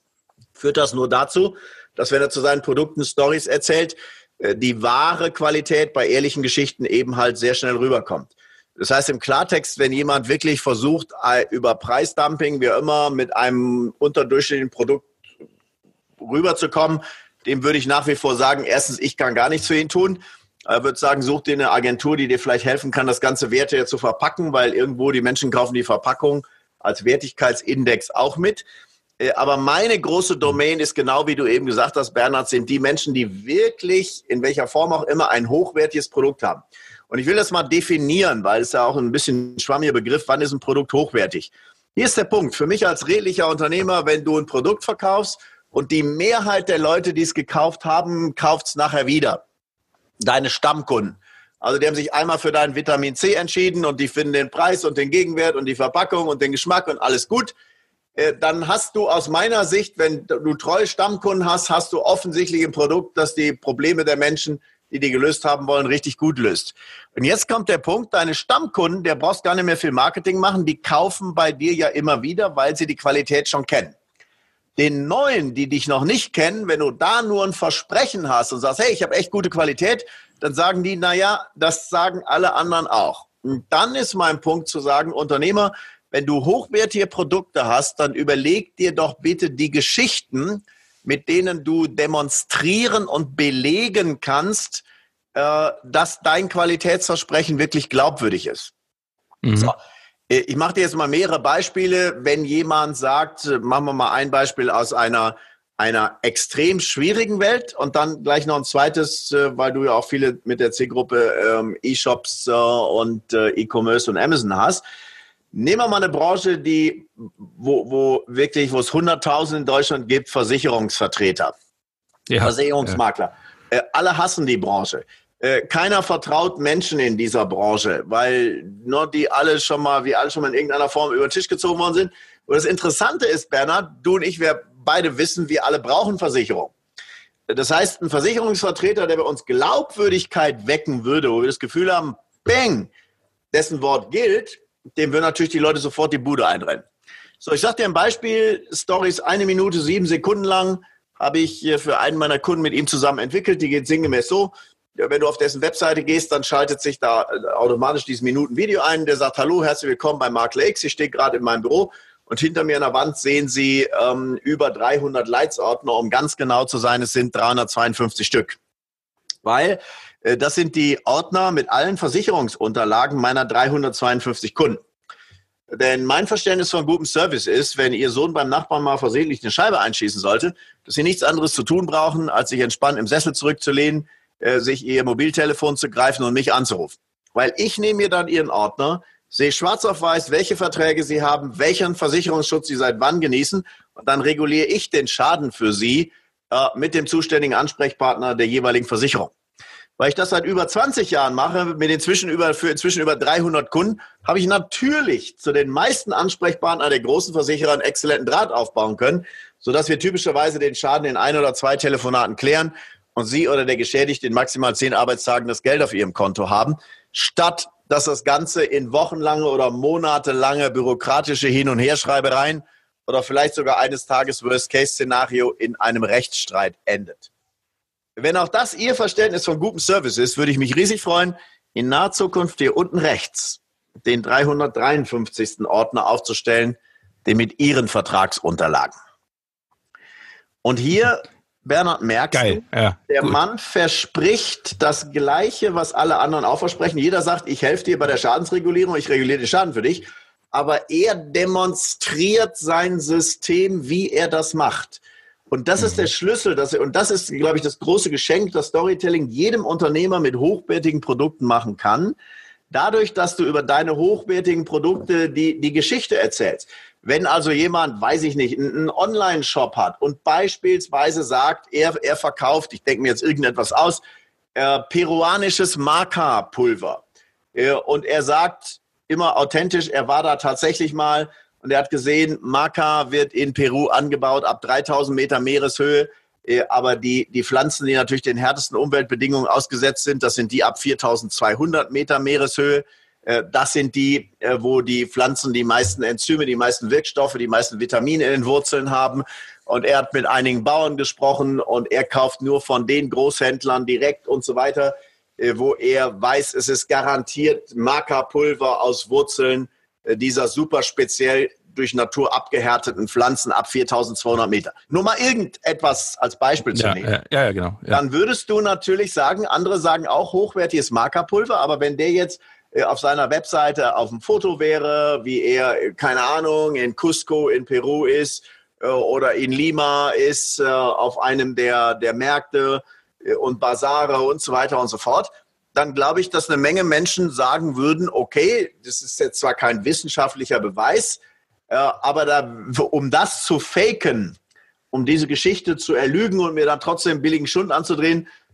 führt das nur dazu, dass wenn er zu seinen Produkten Stories erzählt, die wahre Qualität bei ehrlichen Geschichten eben halt sehr schnell rüberkommt. Das heißt im Klartext, wenn jemand wirklich versucht, über Preisdumping, wie immer, mit einem unterdurchschnittlichen Produkt rüberzukommen, dem würde ich nach wie vor sagen, erstens, ich kann gar nichts für ihn tun. Ich würde sagen, such dir eine Agentur, die dir vielleicht helfen kann, das ganze Werte zu verpacken, weil irgendwo die Menschen kaufen die Verpackung als Wertigkeitsindex auch mit. Aber meine große Domain ist genau wie du eben gesagt hast, Bernhard, sind die Menschen, die wirklich, in welcher Form auch immer, ein hochwertiges Produkt haben. Und ich will das mal definieren, weil es ja auch ein bisschen ein schwammiger Begriff, wann ist ein Produkt hochwertig? Hier ist der Punkt. Für mich als redlicher Unternehmer, wenn du ein Produkt verkaufst und die Mehrheit der Leute, die es gekauft haben, kauft es nachher wieder. Deine Stammkunden. Also die haben sich einmal für dein Vitamin C entschieden und die finden den Preis und den Gegenwert und die Verpackung und den Geschmack und alles gut. Dann hast du aus meiner Sicht, wenn du treue Stammkunden hast, hast du offensichtlich ein Produkt, das die Probleme der Menschen, die gelöst haben wollen, richtig gut löst. Und jetzt kommt der Punkt, deine Stammkunden, der brauchst gar nicht mehr viel Marketing machen, die kaufen bei dir ja immer wieder, weil sie die Qualität schon kennen. Den Neuen, die dich noch nicht kennen, wenn du da nur ein Versprechen hast und sagst, hey, ich habe echt gute Qualität, dann sagen die, naja, das sagen alle anderen auch. Und dann ist mein Punkt zu sagen, Unternehmer, wenn du hochwertige Produkte hast, dann überleg dir doch bitte die Geschichten, mit denen du demonstrieren und belegen kannst, dass dein Qualitätsversprechen wirklich glaubwürdig ist. Mhm. So. Ich mache dir jetzt mal mehrere Beispiele. Wenn jemand sagt, machen wir mal ein Beispiel aus einer extrem schwierigen Welt und dann gleich noch ein zweites, weil du ja auch viele mit der Zielgruppe E-Shops und E-Commerce und Amazon hast. Nehmen wir mal eine Branche, wo es 100.000 in Deutschland gibt, Versicherungsvertreter, Versicherungsmakler. Ja. Alle hassen die Branche. Keiner vertraut Menschen in dieser Branche, weil die alle schon mal in irgendeiner Form über den Tisch gezogen worden sind. Und das Interessante ist, Bernhard, du und ich, wir beide wissen, wir alle brauchen Versicherung. Das heißt, ein Versicherungsvertreter, der bei uns Glaubwürdigkeit wecken würde, wo wir das Gefühl haben, bang, dessen Wort gilt, dem würden natürlich die Leute sofort die Bude einrennen. So, ich sage dir ein Beispiel, Stories 1 Minute, 7 Sekunden lang, habe ich für einen meiner Kunden mit ihm zusammen entwickelt. Die geht sinngemäß so, wenn du auf dessen Webseite gehst, dann schaltet sich da automatisch dieses Minuten-Video ein. Der sagt, hallo, herzlich willkommen bei Makler X. Ich stehe gerade in meinem Büro und hinter mir an der Wand sehen Sie über 300 Leitsordner. Um ganz genau zu sein, es sind 352 Stück. Weil das sind die Ordner mit allen Versicherungsunterlagen meiner 352 Kunden. Denn mein Verständnis von gutem Service ist, wenn Ihr Sohn beim Nachbarn mal versehentlich eine Scheibe einschießen sollte, dass Sie nichts anderes zu tun brauchen, als sich entspannt im Sessel zurückzulehnen, sich Ihr Mobiltelefon zu greifen und mich anzurufen. Weil ich nehme mir dann Ihren Ordner, sehe schwarz auf weiß, welche Verträge Sie haben, welchen Versicherungsschutz Sie seit wann genießen und dann reguliere ich den Schaden für Sie mit dem zuständigen Ansprechpartner der jeweiligen Versicherung. Weil ich das seit über 20 Jahren mache, mit inzwischen über 300 Kunden, habe ich natürlich zu den meisten Ansprechpartnern der großen Versicherer einen exzellenten Draht aufbauen können, sodass wir typischerweise den Schaden in 1 oder 2 Telefonaten klären und Sie oder der Geschädigte in maximal 10 Arbeitstagen das Geld auf Ihrem Konto haben, statt dass das Ganze in wochenlange oder monatelange bürokratische Hin- und Herschreibereien oder vielleicht sogar eines Tages Worst-Case-Szenario in einem Rechtsstreit endet. Wenn auch das Ihr Verständnis von gutem Service ist, würde ich mich riesig freuen, in naher Zukunft hier unten rechts den 353. Ordner aufzustellen, den mit Ihren Vertragsunterlagen. Und hier, Bernhard, merkst du, der Mann verspricht das Gleiche, was alle anderen auch versprechen. Jeder sagt, ich helfe dir bei der Schadensregulierung, ich reguliere den Schaden für dich. Aber er demonstriert sein System, wie er das macht. Und das ist der Schlüssel, und das ist, glaube ich, das große Geschenk, das Storytelling jedem Unternehmer mit hochwertigen Produkten machen kann. Dadurch, dass du über deine hochwertigen Produkte die Geschichte erzählst. Wenn also jemand, weiß ich nicht, einen Online-Shop hat und beispielsweise sagt, er verkauft, ich denke mir jetzt irgendetwas aus, peruanisches Maca-Pulver. Und er sagt immer authentisch, er war da tatsächlich mal. Und er hat gesehen, Maca wird in Peru angebaut ab 3000 Meter Meereshöhe. Aber die Pflanzen, die natürlich den härtesten Umweltbedingungen ausgesetzt sind, das sind die ab 4200 Meter Meereshöhe. Das sind die, wo die Pflanzen die meisten Enzyme, die meisten Wirkstoffe, die meisten Vitamine in den Wurzeln haben. Und er hat mit einigen Bauern gesprochen und er kauft nur von den Großhändlern direkt und so weiter, wo er weiß, es ist garantiert Maca-Pulver aus Wurzeln dieser super speziell durch Natur abgehärteten Pflanzen ab 4200 Meter. Nur mal irgendetwas als Beispiel zu nehmen. Ja, genau. Ja. Dann würdest du natürlich sagen, andere sagen auch hochwertiges Maca-Pulver, aber wenn der jetzt auf seiner Webseite auf dem Foto wäre, wie er, keine Ahnung, in Cusco in Peru ist oder in Lima ist, auf einem der Märkte und Basare und so weiter und so fort, dann glaube ich, dass eine Menge Menschen sagen würden, okay, das ist jetzt zwar kein wissenschaftlicher Beweis, aber um das zu faken, um diese Geschichte zu erlügen und mir dann trotzdem billigen Schund anzudrehen,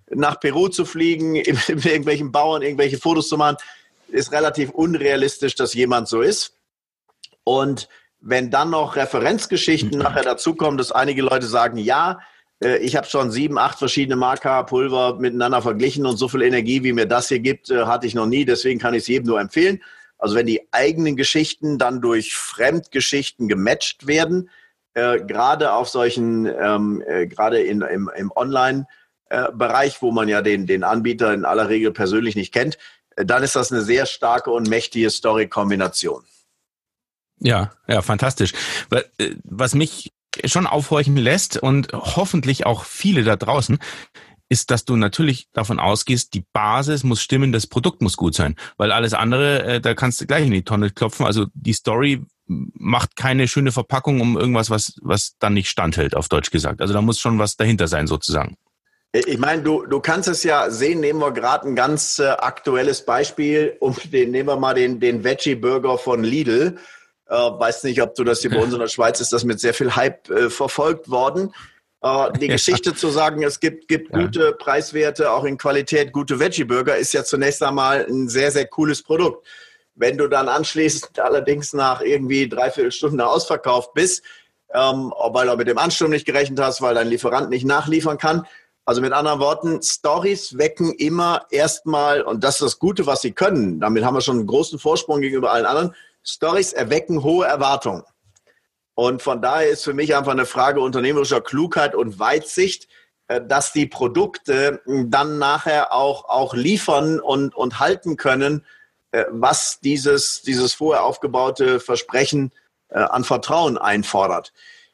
nach Peru zu fliegen, mit irgendwelchen Bauern irgendwelche Fotos zu machen, ist relativ unrealistisch, dass jemand so ist. Und wenn dann noch Referenzgeschichten nachher dazukommen, dass einige Leute sagen, ja, ich habe schon 7, 8 verschiedene Marker-Pulver miteinander verglichen und so viel Energie, wie mir das hier gibt, hatte ich noch nie. Deswegen kann ich es jedem nur empfehlen. Also wenn die eigenen Geschichten dann durch Fremdgeschichten gematcht werden, gerade auf solchen, gerade im Online-Bereich, wo man ja den Anbieter in aller Regel persönlich nicht kennt, dann ist das eine sehr starke und mächtige Story-Kombination. Ja, fantastisch. Was mich schon aufhorchen lässt und hoffentlich auch viele da draußen, ist, dass du natürlich davon ausgehst, die Basis muss stimmen, das Produkt muss gut sein. Weil alles andere, da kannst du gleich in die Tonne klopfen. Also die Story macht keine schöne Verpackung um irgendwas, was dann nicht standhält, auf Deutsch gesagt. Also da muss schon was dahinter sein, sozusagen. Ich meine, du kannst es ja sehen, nehmen wir gerade ein ganz aktuelles Beispiel. Nehmen wir mal den Veggie-Burger von Lidl. Weiß nicht, ob du das hier bei uns in der Schweiz ist, das mit sehr viel Hype verfolgt worden. Die Geschichte zu sagen, es gibt gute Preiswerte, auch in Qualität, gute Veggie-Burger, ist ja zunächst einmal ein sehr, sehr cooles Produkt. Wenn du dann anschließend allerdings nach irgendwie 3/4 Stunde ausverkauft bist, weil du mit dem Ansturm nicht gerechnet hast, weil dein Lieferant nicht nachliefern kann. Also mit anderen Worten, Stories wecken immer erstmal, und das ist das Gute, was sie können, damit haben wir schon einen großen Vorsprung gegenüber allen anderen, Stories erwecken hohe Erwartungen. Und von daher ist für mich einfach eine Frage unternehmerischer Klugheit und Weitsicht, dass die Produkte dann nachher auch liefern und halten können, was dieses vorher aufgebaute Versprechen an Vertrauen einfordert.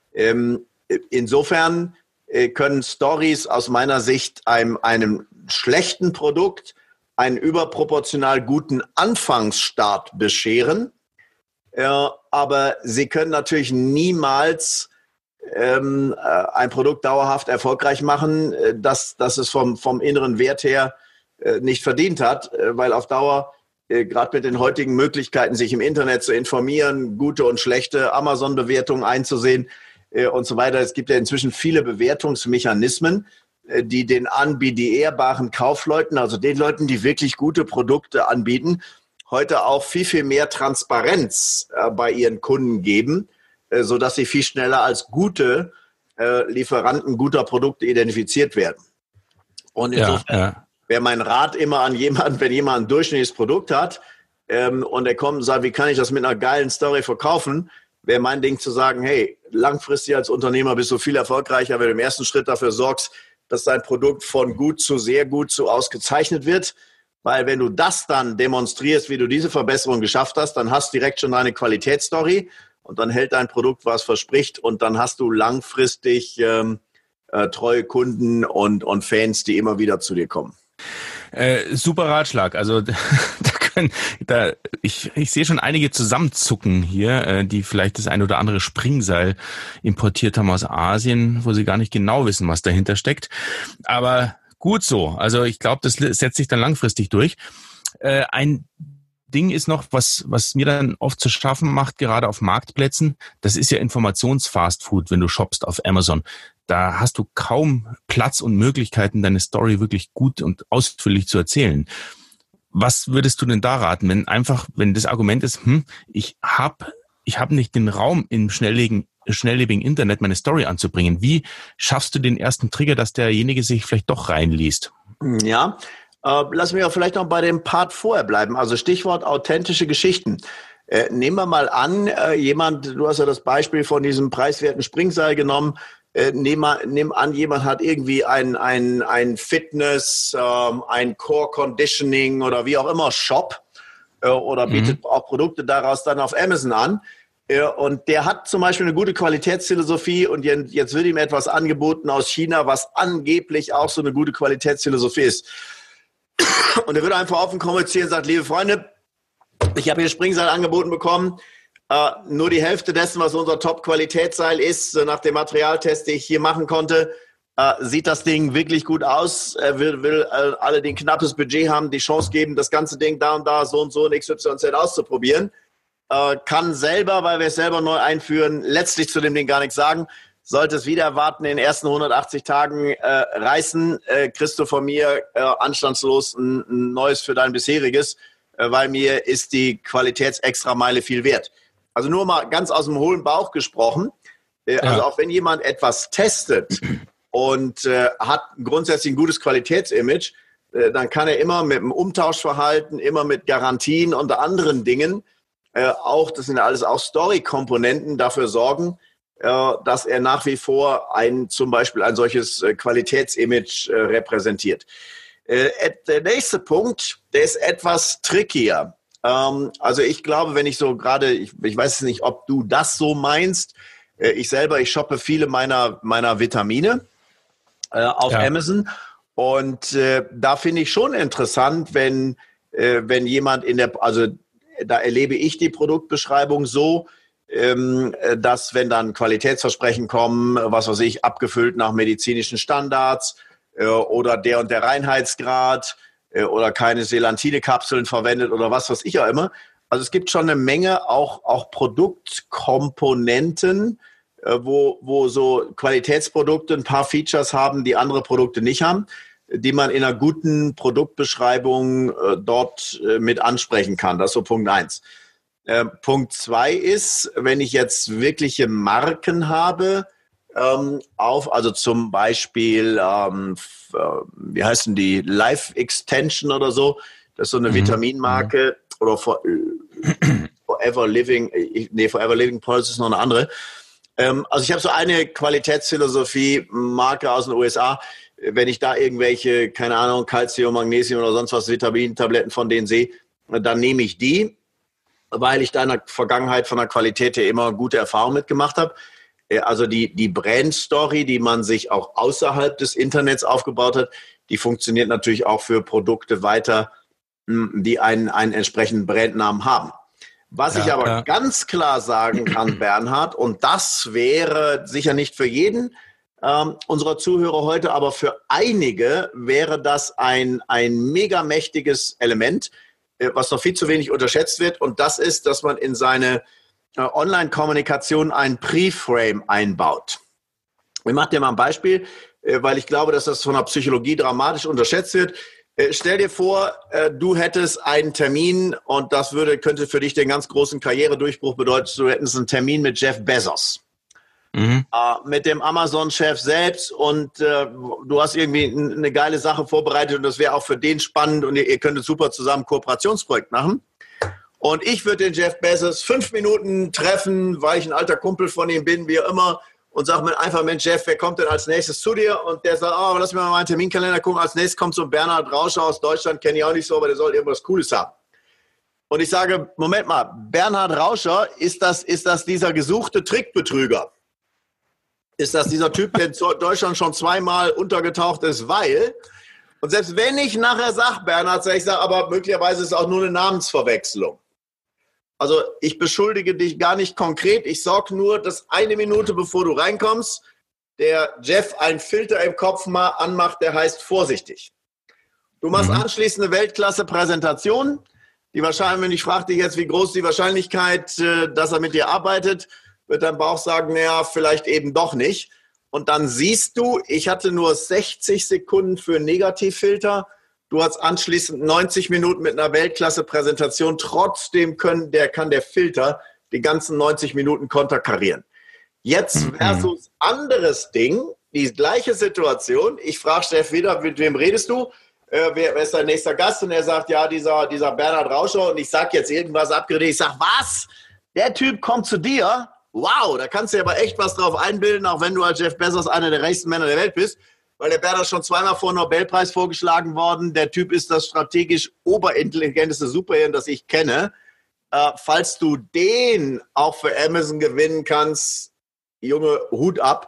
Insofern können Stories aus meiner Sicht einem schlechten Produkt einen überproportional guten Anfangsstart bescheren. Aber sie können natürlich niemals ein Produkt dauerhaft erfolgreich machen, dass es vom inneren Wert her nicht verdient hat, weil auf Dauer, gerade mit den heutigen Möglichkeiten, sich im Internet zu informieren, gute und schlechte Amazon-Bewertungen einzusehen und so weiter. Es gibt ja inzwischen viele Bewertungsmechanismen, die die ehrbaren Kaufleuten, also den Leuten, die wirklich gute Produkte anbieten, heute auch viel, viel mehr Transparenz bei ihren Kunden geben, sodass sie viel schneller als gute Lieferanten guter Produkte identifiziert werden. Und insofern wäre mein Rat immer an jemanden, wenn jemand ein durchschnittliches Produkt hat und er kommt und sagt, wie kann ich das mit einer geilen Story verkaufen, wäre mein Ding zu sagen, hey, langfristig als Unternehmer bist du viel erfolgreicher, wenn du im ersten Schritt dafür sorgst, dass dein Produkt von gut zu sehr gut zu ausgezeichnet wird. Weil wenn du das dann demonstrierst, wie du diese Verbesserung geschafft hast, dann hast du direkt schon deine Qualitätsstory und dann hält dein Produkt, was verspricht, und dann hast du langfristig treue Kunden und Fans, die immer wieder zu dir kommen. Super Ratschlag. Also ich sehe schon einige zusammenzucken hier, die vielleicht das ein oder andere Springseil importiert haben aus Asien, wo sie gar nicht genau wissen, was dahinter steckt. Aber gut so. Also ich glaube, das setzt sich dann langfristig durch. Ein Ding ist noch, was mir dann oft zu schaffen macht, gerade auf Marktplätzen. Das ist ja Informationsfastfood, wenn du shoppst auf Amazon. Da hast du kaum Platz und Möglichkeiten, deine Story wirklich gut und ausführlich zu erzählen. Was würdest du denn da raten, wenn das Argument ist, ich hab nicht den Raum im schnelllebigen Internet meine Story anzubringen. Wie schaffst du den ersten Trigger, dass derjenige sich vielleicht doch reinliest? Ja, lass mich auch vielleicht noch bei dem Part vorher bleiben. Also Stichwort authentische Geschichten. Nehmen wir mal an, du hast ja das Beispiel von diesem preiswerten Springseil genommen. Nehm an, jemand hat irgendwie ein Fitness, ein Core Conditioning oder wie auch immer Shop oder bietet auch Produkte daraus dann auf Amazon an. Und der hat zum Beispiel eine gute Qualitätsphilosophie und jetzt wird ihm etwas angeboten aus China, was angeblich auch so eine gute Qualitätsphilosophie ist. Und er würde einfach offen kommunizieren und sagt, liebe Freunde, ich habe hier Springseil angeboten bekommen, nur die Hälfte dessen, was unser Top-Qualitätsseil ist, nach dem Materialtest, den ich hier machen konnte, sieht das Ding wirklich gut aus, will alle, die ein knappes Budget haben, die Chance geben, das ganze Ding da und da, so und so in XYZ auszuprobieren. Kann selber, weil wir es selber neu einführen, letztlich zu dem Ding gar nichts sagen. solltest wieder erwarten, in den ersten 180 Tagen reißen, kriegst du von mir anstandslos ein neues für dein bisheriges, weil mir ist die Qualitätsextrameile viel wert. Also nur mal ganz aus dem hohlen Bauch gesprochen. Also auch wenn jemand etwas testet und hat grundsätzlich ein gutes Qualitätsimage, dann kann er immer mit dem Umtauschverhalten, immer mit Garantien und anderen Dingen, auch, das sind alles auch Story-Komponenten, dafür sorgen, dass er nach wie vor zum Beispiel ein solches Qualitätsimage repräsentiert. Der nächste Punkt, der ist etwas trickier. Also ich glaube, wenn ich so gerade, ich weiß nicht, ob du das so meinst, ich shoppe viele meiner Vitamine auf Amazon und da finde ich schon interessant, wenn jemand also da erlebe ich die Produktbeschreibung so, dass wenn dann Qualitätsversprechen kommen, was weiß ich, abgefüllt nach medizinischen Standards oder der und der Reinheitsgrad oder keine Selantine-Kapseln verwendet oder was weiß ich auch immer. Also es gibt schon eine Menge auch Produktkomponenten, wo so Qualitätsprodukte ein paar Features haben, die andere Produkte nicht haben, die man in einer guten Produktbeschreibung dort mit ansprechen kann. Das ist so Punkt 1. Punkt 2 ist, wenn ich jetzt wirkliche Marken habe, also zum Beispiel, wie heißen die, Life Extension oder so, das ist so eine Vitaminmarke, oder Forever Living Policy ist noch eine andere. Also ich habe so eine Qualitätsphilosophie-Marke aus den USA, wenn ich da irgendwelche, keine Ahnung, Calcium, Magnesium oder sonst was, Vitamintabletten von denen sehe, dann nehme ich die, weil ich da in der Vergangenheit von der Qualität her immer gute Erfahrungen mitgemacht habe. Also die Brand-Story, die man sich auch außerhalb des Internets aufgebaut hat, die funktioniert natürlich auch für Produkte weiter, die einen entsprechenden Brandnamen haben. Was ich aber ganz klar sagen kann, Bernhard, und das wäre sicher nicht für jeden unserer Zuhörer heute, aber für einige wäre das ein mega mächtiges Element, was noch viel zu wenig unterschätzt wird. Und das ist, dass man in seine Online-Kommunikation ein Pre-Frame einbaut. Ich mache dir mal ein Beispiel, weil ich glaube, dass das von der Psychologie dramatisch unterschätzt wird. Stell dir vor, du hättest einen Termin und das könnte für dich den ganz großen Karrieredurchbruch bedeuten. Du hättest einen Termin mit Jeff Bezos. Mit dem Amazon-Chef selbst und du hast irgendwie eine geile Sache vorbereitet und das wäre auch für den spannend und ihr könntet super zusammen ein Kooperationsprojekt machen. Und ich würde den Jeff Bezos 5 Minuten treffen, weil ich ein alter Kumpel von ihm bin, wie auch immer, und sage mir einfach, Mensch, Jeff, wer kommt denn als nächstes zu dir? Und der sagt, lass mir mal meinen Terminkalender gucken. Als nächstes kommt so ein Bernhard Rauscher aus Deutschland, kenne ich auch nicht so, aber der soll irgendwas Cooles haben. Und ich sage, Moment mal, Bernhard Rauscher, ist das dieser gesuchte Trickbetrüger? Ist das dieser Typ, der in Deutschland schon 2-mal untergetaucht ist, weil, und selbst wenn ich nachher sage, Bernhard, ich sage, aber möglicherweise ist es auch nur eine Namensverwechslung. Also ich beschuldige dich gar nicht konkret, ich sorge nur, dass 1 Minute bevor du reinkommst, der Jeff einen Filter im Kopf mal anmacht, der heißt vorsichtig. Du machst anschließend eine Weltklasse-Präsentation, die wahrscheinlich, wenn ich frage dich jetzt, wie groß die Wahrscheinlichkeit, dass er mit dir arbeitet, wird dein Bauch sagen, naja, vielleicht eben doch nicht. Und dann siehst du, ich hatte nur 60 Sekunden für Negativfilter. Du hast anschließend 90 Minuten mit einer Weltklasse-Präsentation. Trotzdem kann der Filter die ganzen 90 Minuten konterkarieren. Jetzt versus anderes Ding, die gleiche Situation. Ich frage Chef wieder, mit wem redest du? Wer ist dein nächster Gast? Und er sagt, ja, dieser Bernhard Rauscher. Und ich sage jetzt irgendwas abgeredet. Ich sage, was? Der Typ kommt zu dir? Wow, da kannst du dir aber echt was drauf einbilden, auch wenn du als Jeff Bezos einer der reichsten Männer der Welt bist, weil der Bernhard schon 2-mal vor Nobelpreis vorgeschlagen worden. Der Typ ist das strategisch oberintelligenteste Superhirn, das ich kenne. Falls du den auch für Amazon gewinnen kannst, Junge, Hut ab.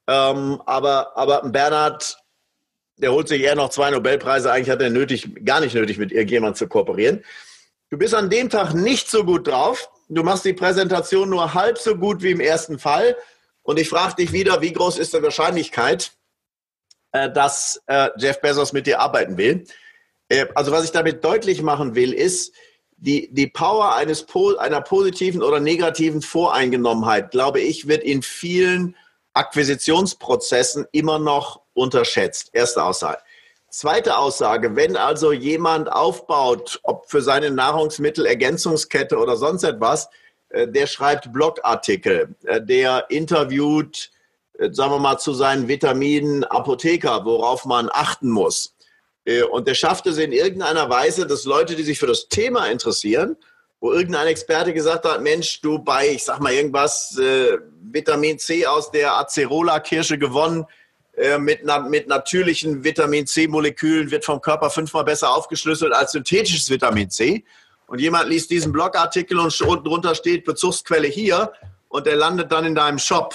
Aber ein Bernhard, der holt sich eher noch 2 Nobelpreise. Eigentlich hat er gar nicht nötig, mit irgendjemandem zu kooperieren. Du bist an dem Tag nicht so gut drauf. Du machst die Präsentation nur halb so gut wie im ersten Fall. Und ich frage dich wieder, wie groß ist die Wahrscheinlichkeit, dass Jeff Bezos mit dir arbeiten will? Also was ich damit deutlich machen will, ist, die Power einer positiven oder negativen Voreingenommenheit, glaube ich, wird in vielen Akquisitionsprozessen immer noch unterschätzt. Erste Aussage. Zweite Aussage, wenn also jemand aufbaut, ob für seine Nahrungsmittelergänzungskette oder sonst etwas, der schreibt Blogartikel, der interviewt, sagen wir mal, zu seinen Vitaminen Apotheker, worauf man achten muss. Und der schafft es in irgendeiner Weise, dass Leute, die sich für das Thema interessieren, wo irgendein Experte gesagt hat, Mensch, du bei, ich sag mal irgendwas, Vitamin C aus der Acerola-Kirsche gewonnen, mit natürlichen Vitamin-C-Molekülen wird vom Körper 5-mal besser aufgeschlüsselt als synthetisches Vitamin C. Und jemand liest diesen Blogartikel und unten drunter steht Bezugsquelle hier und der landet dann in deinem Shop.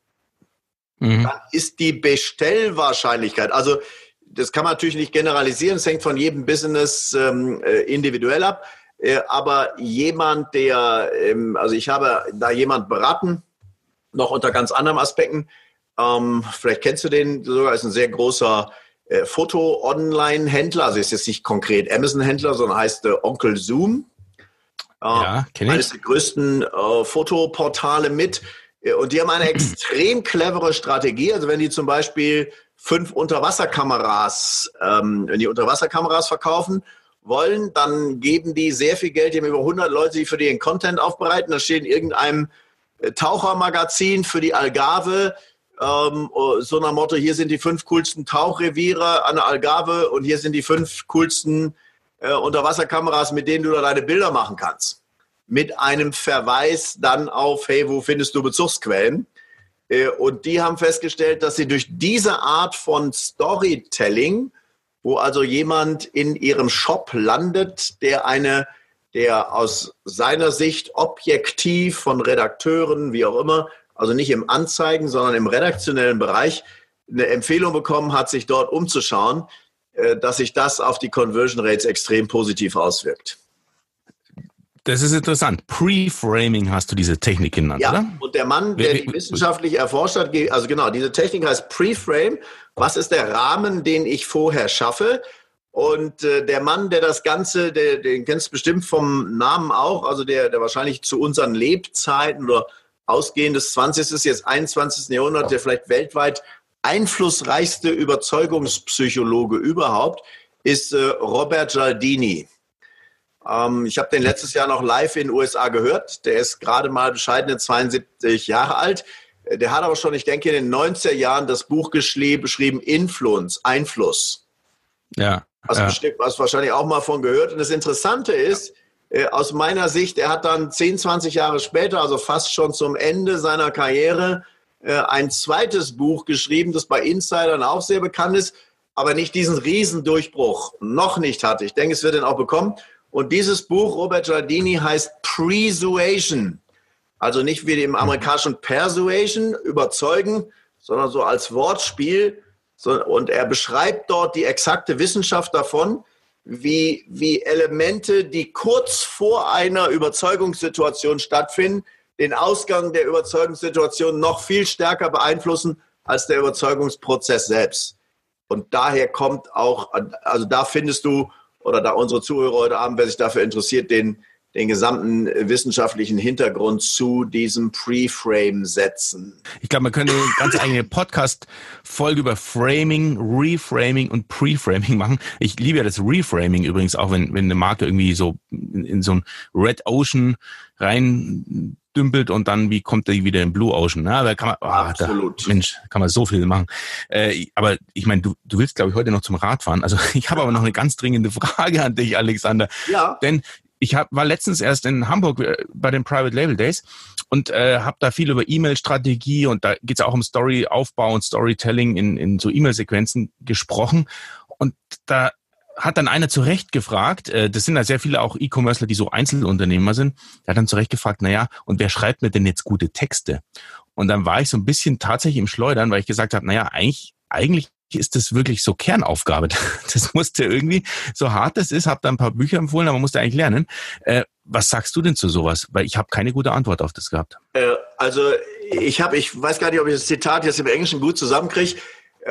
Dann ist die Bestellwahrscheinlichkeit, also das kann man natürlich nicht generalisieren, es hängt von jedem Business individuell ab, aber jemand, also ich habe da jemand beraten, noch unter ganz anderen Aspekten, vielleicht kennst du den sogar, ist ein sehr großer Foto-Online-Händler, also ist jetzt nicht konkret Amazon-Händler, sondern heißt Onkel Zoom. Ja, kenne ich. Eines der größten Fotoportale mit. Und die haben eine extrem clevere Strategie. Also wenn die zum Beispiel 5 Unterwasserkameras, wenn die Unterwasserkameras verkaufen wollen, dann geben die sehr viel Geld. Die haben über 100 Leute, die für die den Content aufbereiten. Da steht in irgendeinem Tauchermagazin für die Algarve so nach Motto, hier sind die 5 coolsten Tauchreviere an der Algarve und hier sind die 5 coolsten Unterwasserkameras, mit denen du da deine Bilder machen kannst. Mit einem Verweis dann auf, hey, wo findest du Bezugsquellen? Und die haben festgestellt, dass sie durch diese Art von Storytelling, wo also jemand in ihrem Shop landet, der aus seiner Sicht objektiv von Redakteuren, wie auch immer, also nicht im Anzeigen, sondern im redaktionellen Bereich, eine Empfehlung bekommen hat, sich dort umzuschauen, dass sich das auf die Conversion Rates extrem positiv auswirkt. Das ist interessant. Pre-Framing hast du diese Technik genannt, ja, oder? Und der Mann, der die wissenschaftlich erforscht hat, also genau, diese Technik heißt Pre-Frame. Was ist der Rahmen, den ich vorher schaffe? Und der Mann, der das Ganze, den kennst du bestimmt vom Namen auch, also der wahrscheinlich zu unseren Lebzeiten oder ausgehend des 20. jetzt 21. Jahrhundert, der vielleicht weltweit einflussreichste Überzeugungspsychologe überhaupt, ist Robert Cialdini. Ich habe den letztes Jahr noch live in den USA gehört. Der ist gerade mal bescheidene 72 Jahre alt. Der hat aber schon, ich denke, in den 90er Jahren das Buch beschrieben, Influence, Einfluss. Ja. Hast du wahrscheinlich auch mal von gehört. Und das Interessante ist, aus meiner Sicht, er hat dann 10, 20 Jahre später, also fast schon zum Ende seiner Karriere, ein zweites Buch geschrieben, das bei Insidern auch sehr bekannt ist, aber nicht diesen Riesendurchbruch noch nicht hatte. Ich denke, es wird ihn auch bekommen. Und dieses Buch, Robert Cialdini, heißt Persuasion. Also nicht wie im amerikanischen Persuasion, überzeugen, sondern so als Wortspiel. Und er beschreibt dort die exakte Wissenschaft davon, wie Elemente, die kurz vor einer Überzeugungssituation stattfinden, den Ausgang der Überzeugungssituation noch viel stärker beeinflussen als der Überzeugungsprozess selbst. Und daher kommt auch, also da findest du, oder da unsere Zuhörer heute Abend, wer sich dafür interessiert, den gesamten wissenschaftlichen Hintergrund zu diesem Pre-Frame setzen. Ich glaube, man könnte eine ganz eigene Podcast-Folge über Framing, Reframing und Pre-Framing machen. Ich liebe ja das Reframing übrigens auch, wenn eine Marke irgendwie so in so ein Red Ocean rein dümpelt und dann, wie kommt der wieder in Blue Ocean? Na, da kann man, absolut. Kann man so viel machen. Aber ich meine, du willst, glaube ich, heute noch zum Radfahren. Also ich habe aber noch eine ganz dringende Frage an dich, Alexander. Ja. Denn ich war letztens erst in Hamburg bei den Private Label Days und habe da viel über E-Mail-Strategie und da geht es auch um Story-Aufbau und Storytelling in so E-Mail-Sequenzen gesprochen. Und da hat dann einer zu Recht gefragt, das sind ja sehr viele auch E-Commercer, die so Einzelunternehmer sind, der hat dann zu Recht gefragt, naja, und wer schreibt mir denn jetzt gute Texte? Und dann war ich so ein bisschen tatsächlich im Schleudern, weil ich gesagt habe, naja, eigentlich ist das wirklich so Kernaufgabe. Das musste irgendwie, so hart das ist, habe da ein paar Bücher empfohlen, aber musste eigentlich lernen. Was sagst du denn zu sowas? Weil ich habe keine gute Antwort auf das gehabt. Also ich weiß gar nicht, ob ich das Zitat jetzt im Englischen gut zusammenkriege.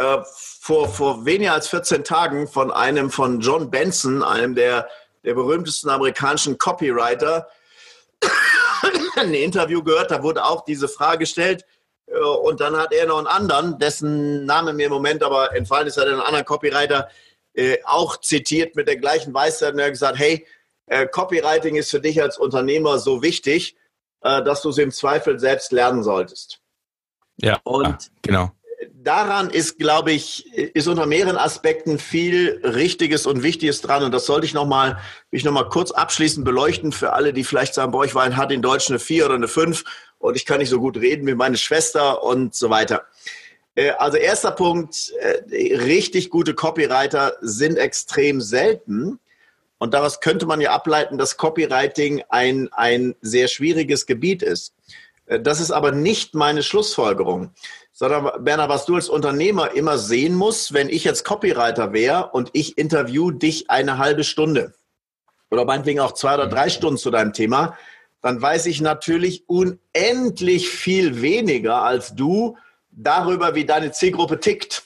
Vor weniger als 14 Tagen von John Benson, einem der berühmtesten amerikanischen Copywriter, ein Interview gehört, da wurde auch diese Frage gestellt, Und dann hat er noch einen anderen, dessen Name mir im Moment aber entfallen ist, hat einen anderen Copywriter auch zitiert mit der gleichen Weisheit. Und er hat gesagt, hey, Copywriting ist für dich als Unternehmer so wichtig, dass du es im Zweifel selbst lernen solltest. Ja, und genau. Daran ist, glaube ich, ist unter mehreren Aspekten viel Richtiges und Wichtiges dran. Und das sollte ich noch mal kurz abschließend beleuchten für alle, die vielleicht sagen, boah, ich war in Hart in Deutsch eine 4 oder eine 5 und ich kann nicht so gut reden wie meine Schwester und so weiter. Also erster Punkt, richtig gute Copywriter sind extrem selten. Und daraus könnte man ja ableiten, dass Copywriting ein sehr schwieriges Gebiet ist. Das ist aber nicht meine Schlussfolgerung, sondern Bernhard, was du als Unternehmer immer sehen musst, wenn ich jetzt Copywriter wäre und ich interview dich eine halbe Stunde oder meinetwegen auch 2 oder 3 Stunden zu deinem Thema, dann weiß ich natürlich unendlich viel weniger als du darüber, wie deine Zielgruppe tickt.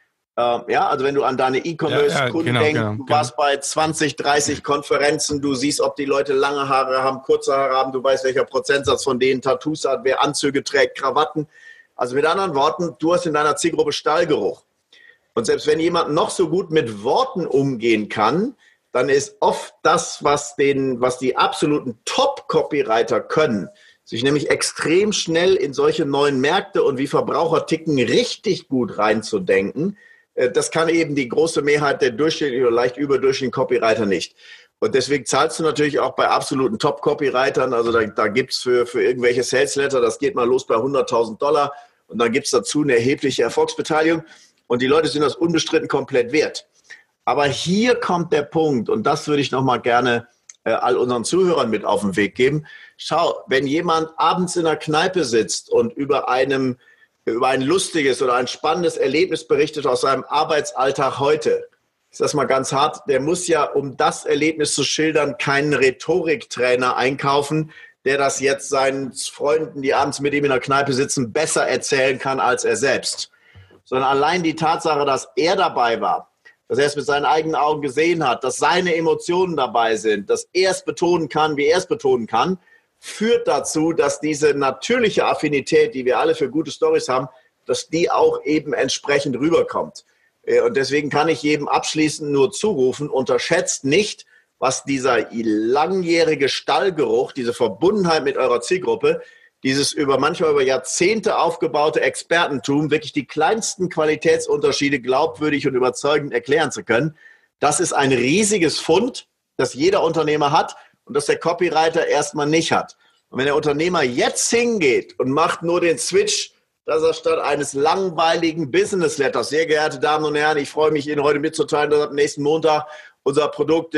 Also wenn du an deine E-Commerce-Kunden denkst, du warst bei 20, 30 Konferenzen, du siehst, ob die Leute lange Haare haben, kurze Haare haben, du weißt, welcher Prozentsatz von denen Tattoos hat, wer Anzüge trägt, Krawatten. Also mit anderen Worten, du hast in deiner Zielgruppe Stallgeruch. Und selbst wenn jemand noch so gut mit Worten umgehen kann, dann ist oft das, was die absoluten Top-Copywriter können, sich nämlich extrem schnell in solche neuen Märkte und wie Verbraucher ticken richtig gut reinzudenken. Das kann eben die große Mehrheit der durchschnittlichen oder leicht überdurchschnittlichen Copywriter nicht. Und deswegen zahlst du natürlich auch bei absoluten Top-Copywritern, also da gibt es für irgendwelche Sales-Letter, das geht mal los bei $100.000 und dann gibt es dazu eine erhebliche Erfolgsbeteiligung und die Leute sind das unbestritten komplett wert. Aber hier kommt der Punkt und das würde ich nochmal gerne all unseren Zuhörern mit auf den Weg geben. Schau, wenn jemand abends in der Kneipe sitzt und über ein lustiges oder ein spannendes Erlebnis berichtet aus seinem Arbeitsalltag heute, ist das mal ganz hart, der muss ja, um das Erlebnis zu schildern, keinen Rhetoriktrainer einkaufen, der das jetzt seinen Freunden, die abends mit ihm in der Kneipe sitzen, besser erzählen kann als er selbst. Sondern allein die Tatsache, dass er dabei war, dass er es mit seinen eigenen Augen gesehen hat, dass seine Emotionen dabei sind, dass er es betonen kann, wie er es betonen kann, führt dazu, dass diese natürliche Affinität, die wir alle für gute Storys haben, dass die auch eben entsprechend rüberkommt. Und deswegen kann ich jedem abschließend nur zurufen, unterschätzt nicht, was dieser langjährige Stallgeruch, diese Verbundenheit mit eurer Zielgruppe, dieses manchmal über Jahrzehnte aufgebaute Expertentum, wirklich die kleinsten Qualitätsunterschiede glaubwürdig und überzeugend erklären zu können, das ist ein riesiges Fund, das jeder Unternehmer hat und das der Copywriter erstmal nicht hat. Und wenn der Unternehmer jetzt hingeht und macht nur den Switch, dass er statt eines langweiligen Business Letters, sehr geehrte Damen und Herren, ich freue mich, Ihnen heute mitzuteilen, dass ab nächsten Montag unser Produkt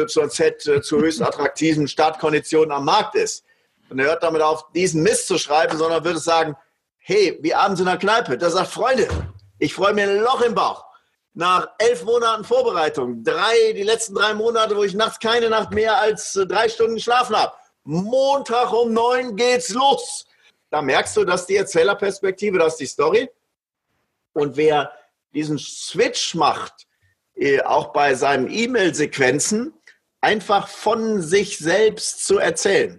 XYZ zu höchst attraktiven Startkonditionen am Markt ist. Und er hört damit auf, diesen Mist zu schreiben, sondern würde sagen, hey, wie abends in der Kneipe. Der sagt, Freunde, ich freue mir ein Loch im Bauch. Nach 11 Monaten Vorbereitung, die letzten 3 Monate, wo ich nachts keine Nacht mehr als 3 Stunden geschlafen habe. Montag um 9 geht's los. Da merkst du, dass die Erzählerperspektive, das ist die Story. Und wer diesen Switch macht, auch bei seinen E-Mail-Sequenzen, einfach von sich selbst zu erzählen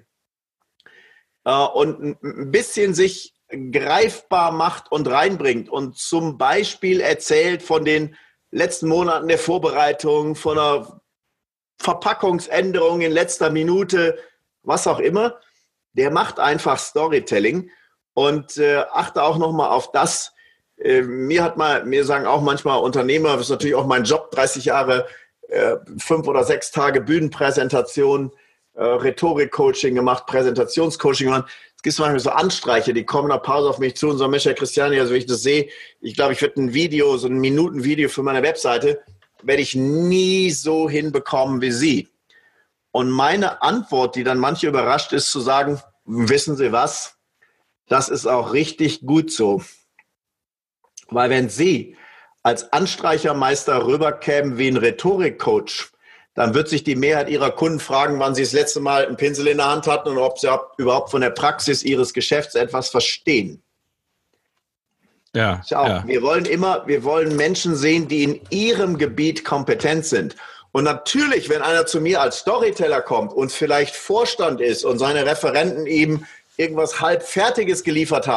und ein bisschen sich greifbar macht und reinbringt und zum Beispiel erzählt von den letzten Monaten der Vorbereitung, von einer Verpackungsänderung in letzter Minute, was auch immer, der macht einfach Storytelling und achte auch nochmal auf das. Mir sagen auch manchmal Unternehmer, das ist natürlich auch mein Job, 30 Jahre, 5 oder 6 Tage Bühnenpräsentation, Rhetorik-Coaching gemacht, Präsentationscoaching gemacht. Es gibt manchmal so Anstreiche, die kommen nach Pause auf mich zu und sagen, Mensch, Herr Christiani, also wenn ich das sehe, ich glaube, ich werde so ein Minuten-Video für meine Webseite, werde ich nie so hinbekommen wie Sie. Und meine Antwort, die dann manche überrascht, ist zu sagen, wissen Sie was, das ist auch richtig gut so. Weil wenn Sie als Anstreichermeister rüberkämen wie ein Rhetorikcoach, dann wird sich die Mehrheit Ihrer Kunden fragen, wann Sie das letzte Mal einen Pinsel in der Hand hatten und ob Sie überhaupt von der Praxis Ihres Geschäfts etwas verstehen. Ja, ja. Wir wollen Menschen sehen, die in ihrem Gebiet kompetent sind. Und natürlich, wenn einer zu mir als Storyteller kommt und vielleicht Vorstand ist und seine Referenten ihm irgendwas Halbfertiges geliefert haben,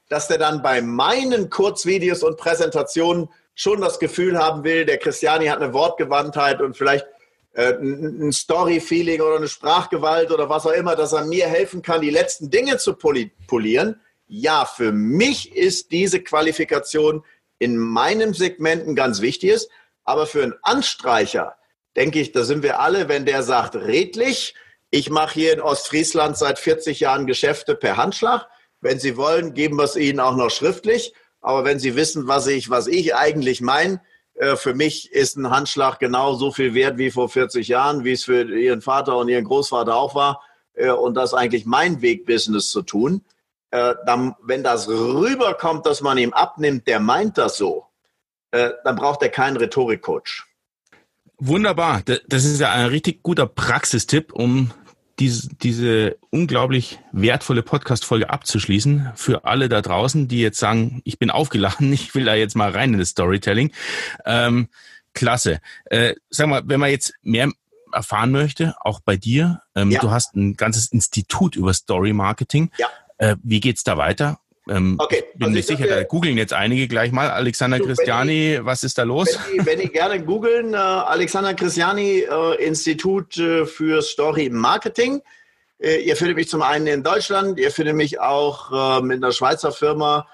dass der dann bei meinen Kurzvideos und Präsentationen schon das Gefühl haben will, der Christiani hat eine Wortgewandtheit und vielleicht ein Story-Feeling oder eine Sprachgewalt oder was auch immer, dass er mir helfen kann, die letzten Dinge zu polieren. Ja, für mich ist diese Qualifikation in meinem Segment ein ganz wichtiges, aber für einen Anstreicher, denke ich, da sind wir alle, wenn der sagt, redlich, ich mache hier in Ostfriesland seit 40 Jahren Geschäfte per Handschlag. Wenn Sie wollen, geben wir es Ihnen auch noch schriftlich. Aber wenn Sie wissen, was ich eigentlich meine, für mich ist ein Handschlag genau so viel wert wie vor 40 Jahren, wie es für Ihren Vater und Ihren Großvater auch war. Und das ist eigentlich mein Weg, Business zu tun. Dann, wenn das rüberkommt, dass man ihm abnimmt, der meint das so, dann braucht er keinen Rhetorikcoach. Wunderbar. Das ist ja ein richtig guter Praxistipp, um diese unglaublich wertvolle Podcast-Folge abzuschließen. Für alle da draußen, die jetzt sagen, ich bin aufgeladen, ich will da jetzt mal rein in das Storytelling. Klasse. Sag mal, wenn man jetzt mehr erfahren möchte, auch bei dir, du hast ein ganzes Institut über Story-Marketing. Ja. Wie geht's da weiter? Okay. Ich bin mir sicher, da googeln jetzt einige gleich mal. Alexander Christiani, was ist da los? Wenn die gerne googeln, Alexander Christiani, Institut für Story Marketing. Ihr findet mich zum einen in Deutschland, ihr findet mich auch mit einer Schweizer Firma,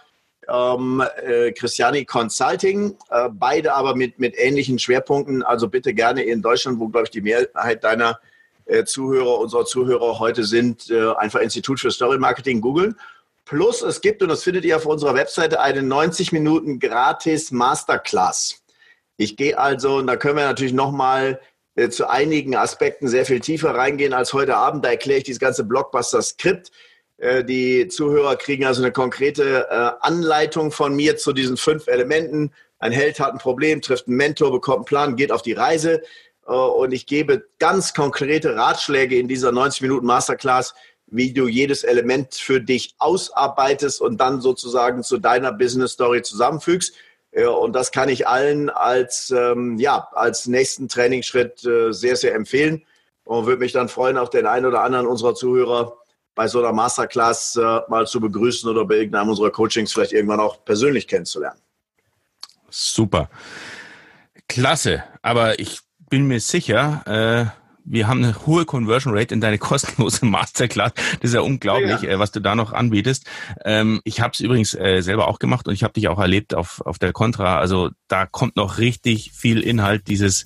Christiani Consulting, beide aber mit ähnlichen Schwerpunkten. Also bitte gerne in Deutschland, wo, glaube ich, die Mehrheit deiner unserer Zuhörer heute sind, einfach Institut für Story Marketing googeln. Plus es gibt, und das findet ihr auf unserer Webseite, eine 90 Minuten gratis Masterclass. Ich gehe also, und da können wir natürlich nochmal zu einigen Aspekten sehr viel tiefer reingehen als heute Abend. Da erkläre ich dieses ganze Blockbuster-Skript. Die Zuhörer kriegen also eine konkrete Anleitung von mir zu diesen 5 Elementen. Ein Held hat ein Problem, trifft einen Mentor, bekommt einen Plan, geht auf die Reise. Und ich gebe ganz konkrete Ratschläge in dieser 90 Minuten Masterclass, wie du jedes Element für dich ausarbeitest und dann sozusagen zu deiner Business-Story zusammenfügst. Und das kann ich allen als nächsten Trainingsschritt sehr, sehr empfehlen und würde mich dann freuen, auch den einen oder anderen unserer Zuhörer bei so einer Masterclass mal zu begrüßen oder bei irgendeinem unserer Coachings vielleicht irgendwann auch persönlich kennenzulernen. Super. Klasse. Aber ich bin mir sicher, wir haben eine hohe Conversion Rate in deine kostenlose Masterclass. Das ist ja unglaublich, was du da noch anbietest. Ich habe es übrigens selber auch gemacht und ich habe dich auch erlebt auf der Contra. Also da kommt noch richtig viel Inhalt. Dieses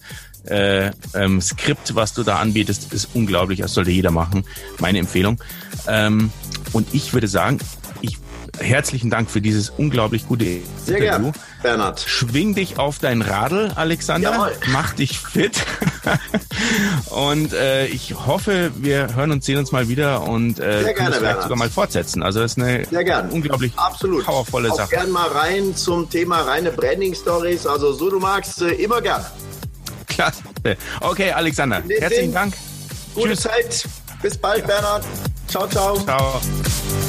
Skript, was du da anbietest, ist unglaublich. Das sollte jeder machen. Meine Empfehlung. Und ich würde sagen, herzlichen Dank für dieses unglaublich gute Interview. Sehr gerne, Bernhard. Schwing dich auf dein Radl, Alexander. Jawohl. Mach dich fit. Und ich hoffe, wir hören und sehen uns mal wieder und können es vielleicht sogar mal fortsetzen. Also das ist eine unglaublich powervolle Sache. Auch gerne mal rein zum Thema reine Branding-Stories. Also so du magst, immer gern. Klasse. Okay, Alexander, herzlichen Dank. Gute Zeit. Bis bald, Bernhard. Ciao, ciao. Ciao.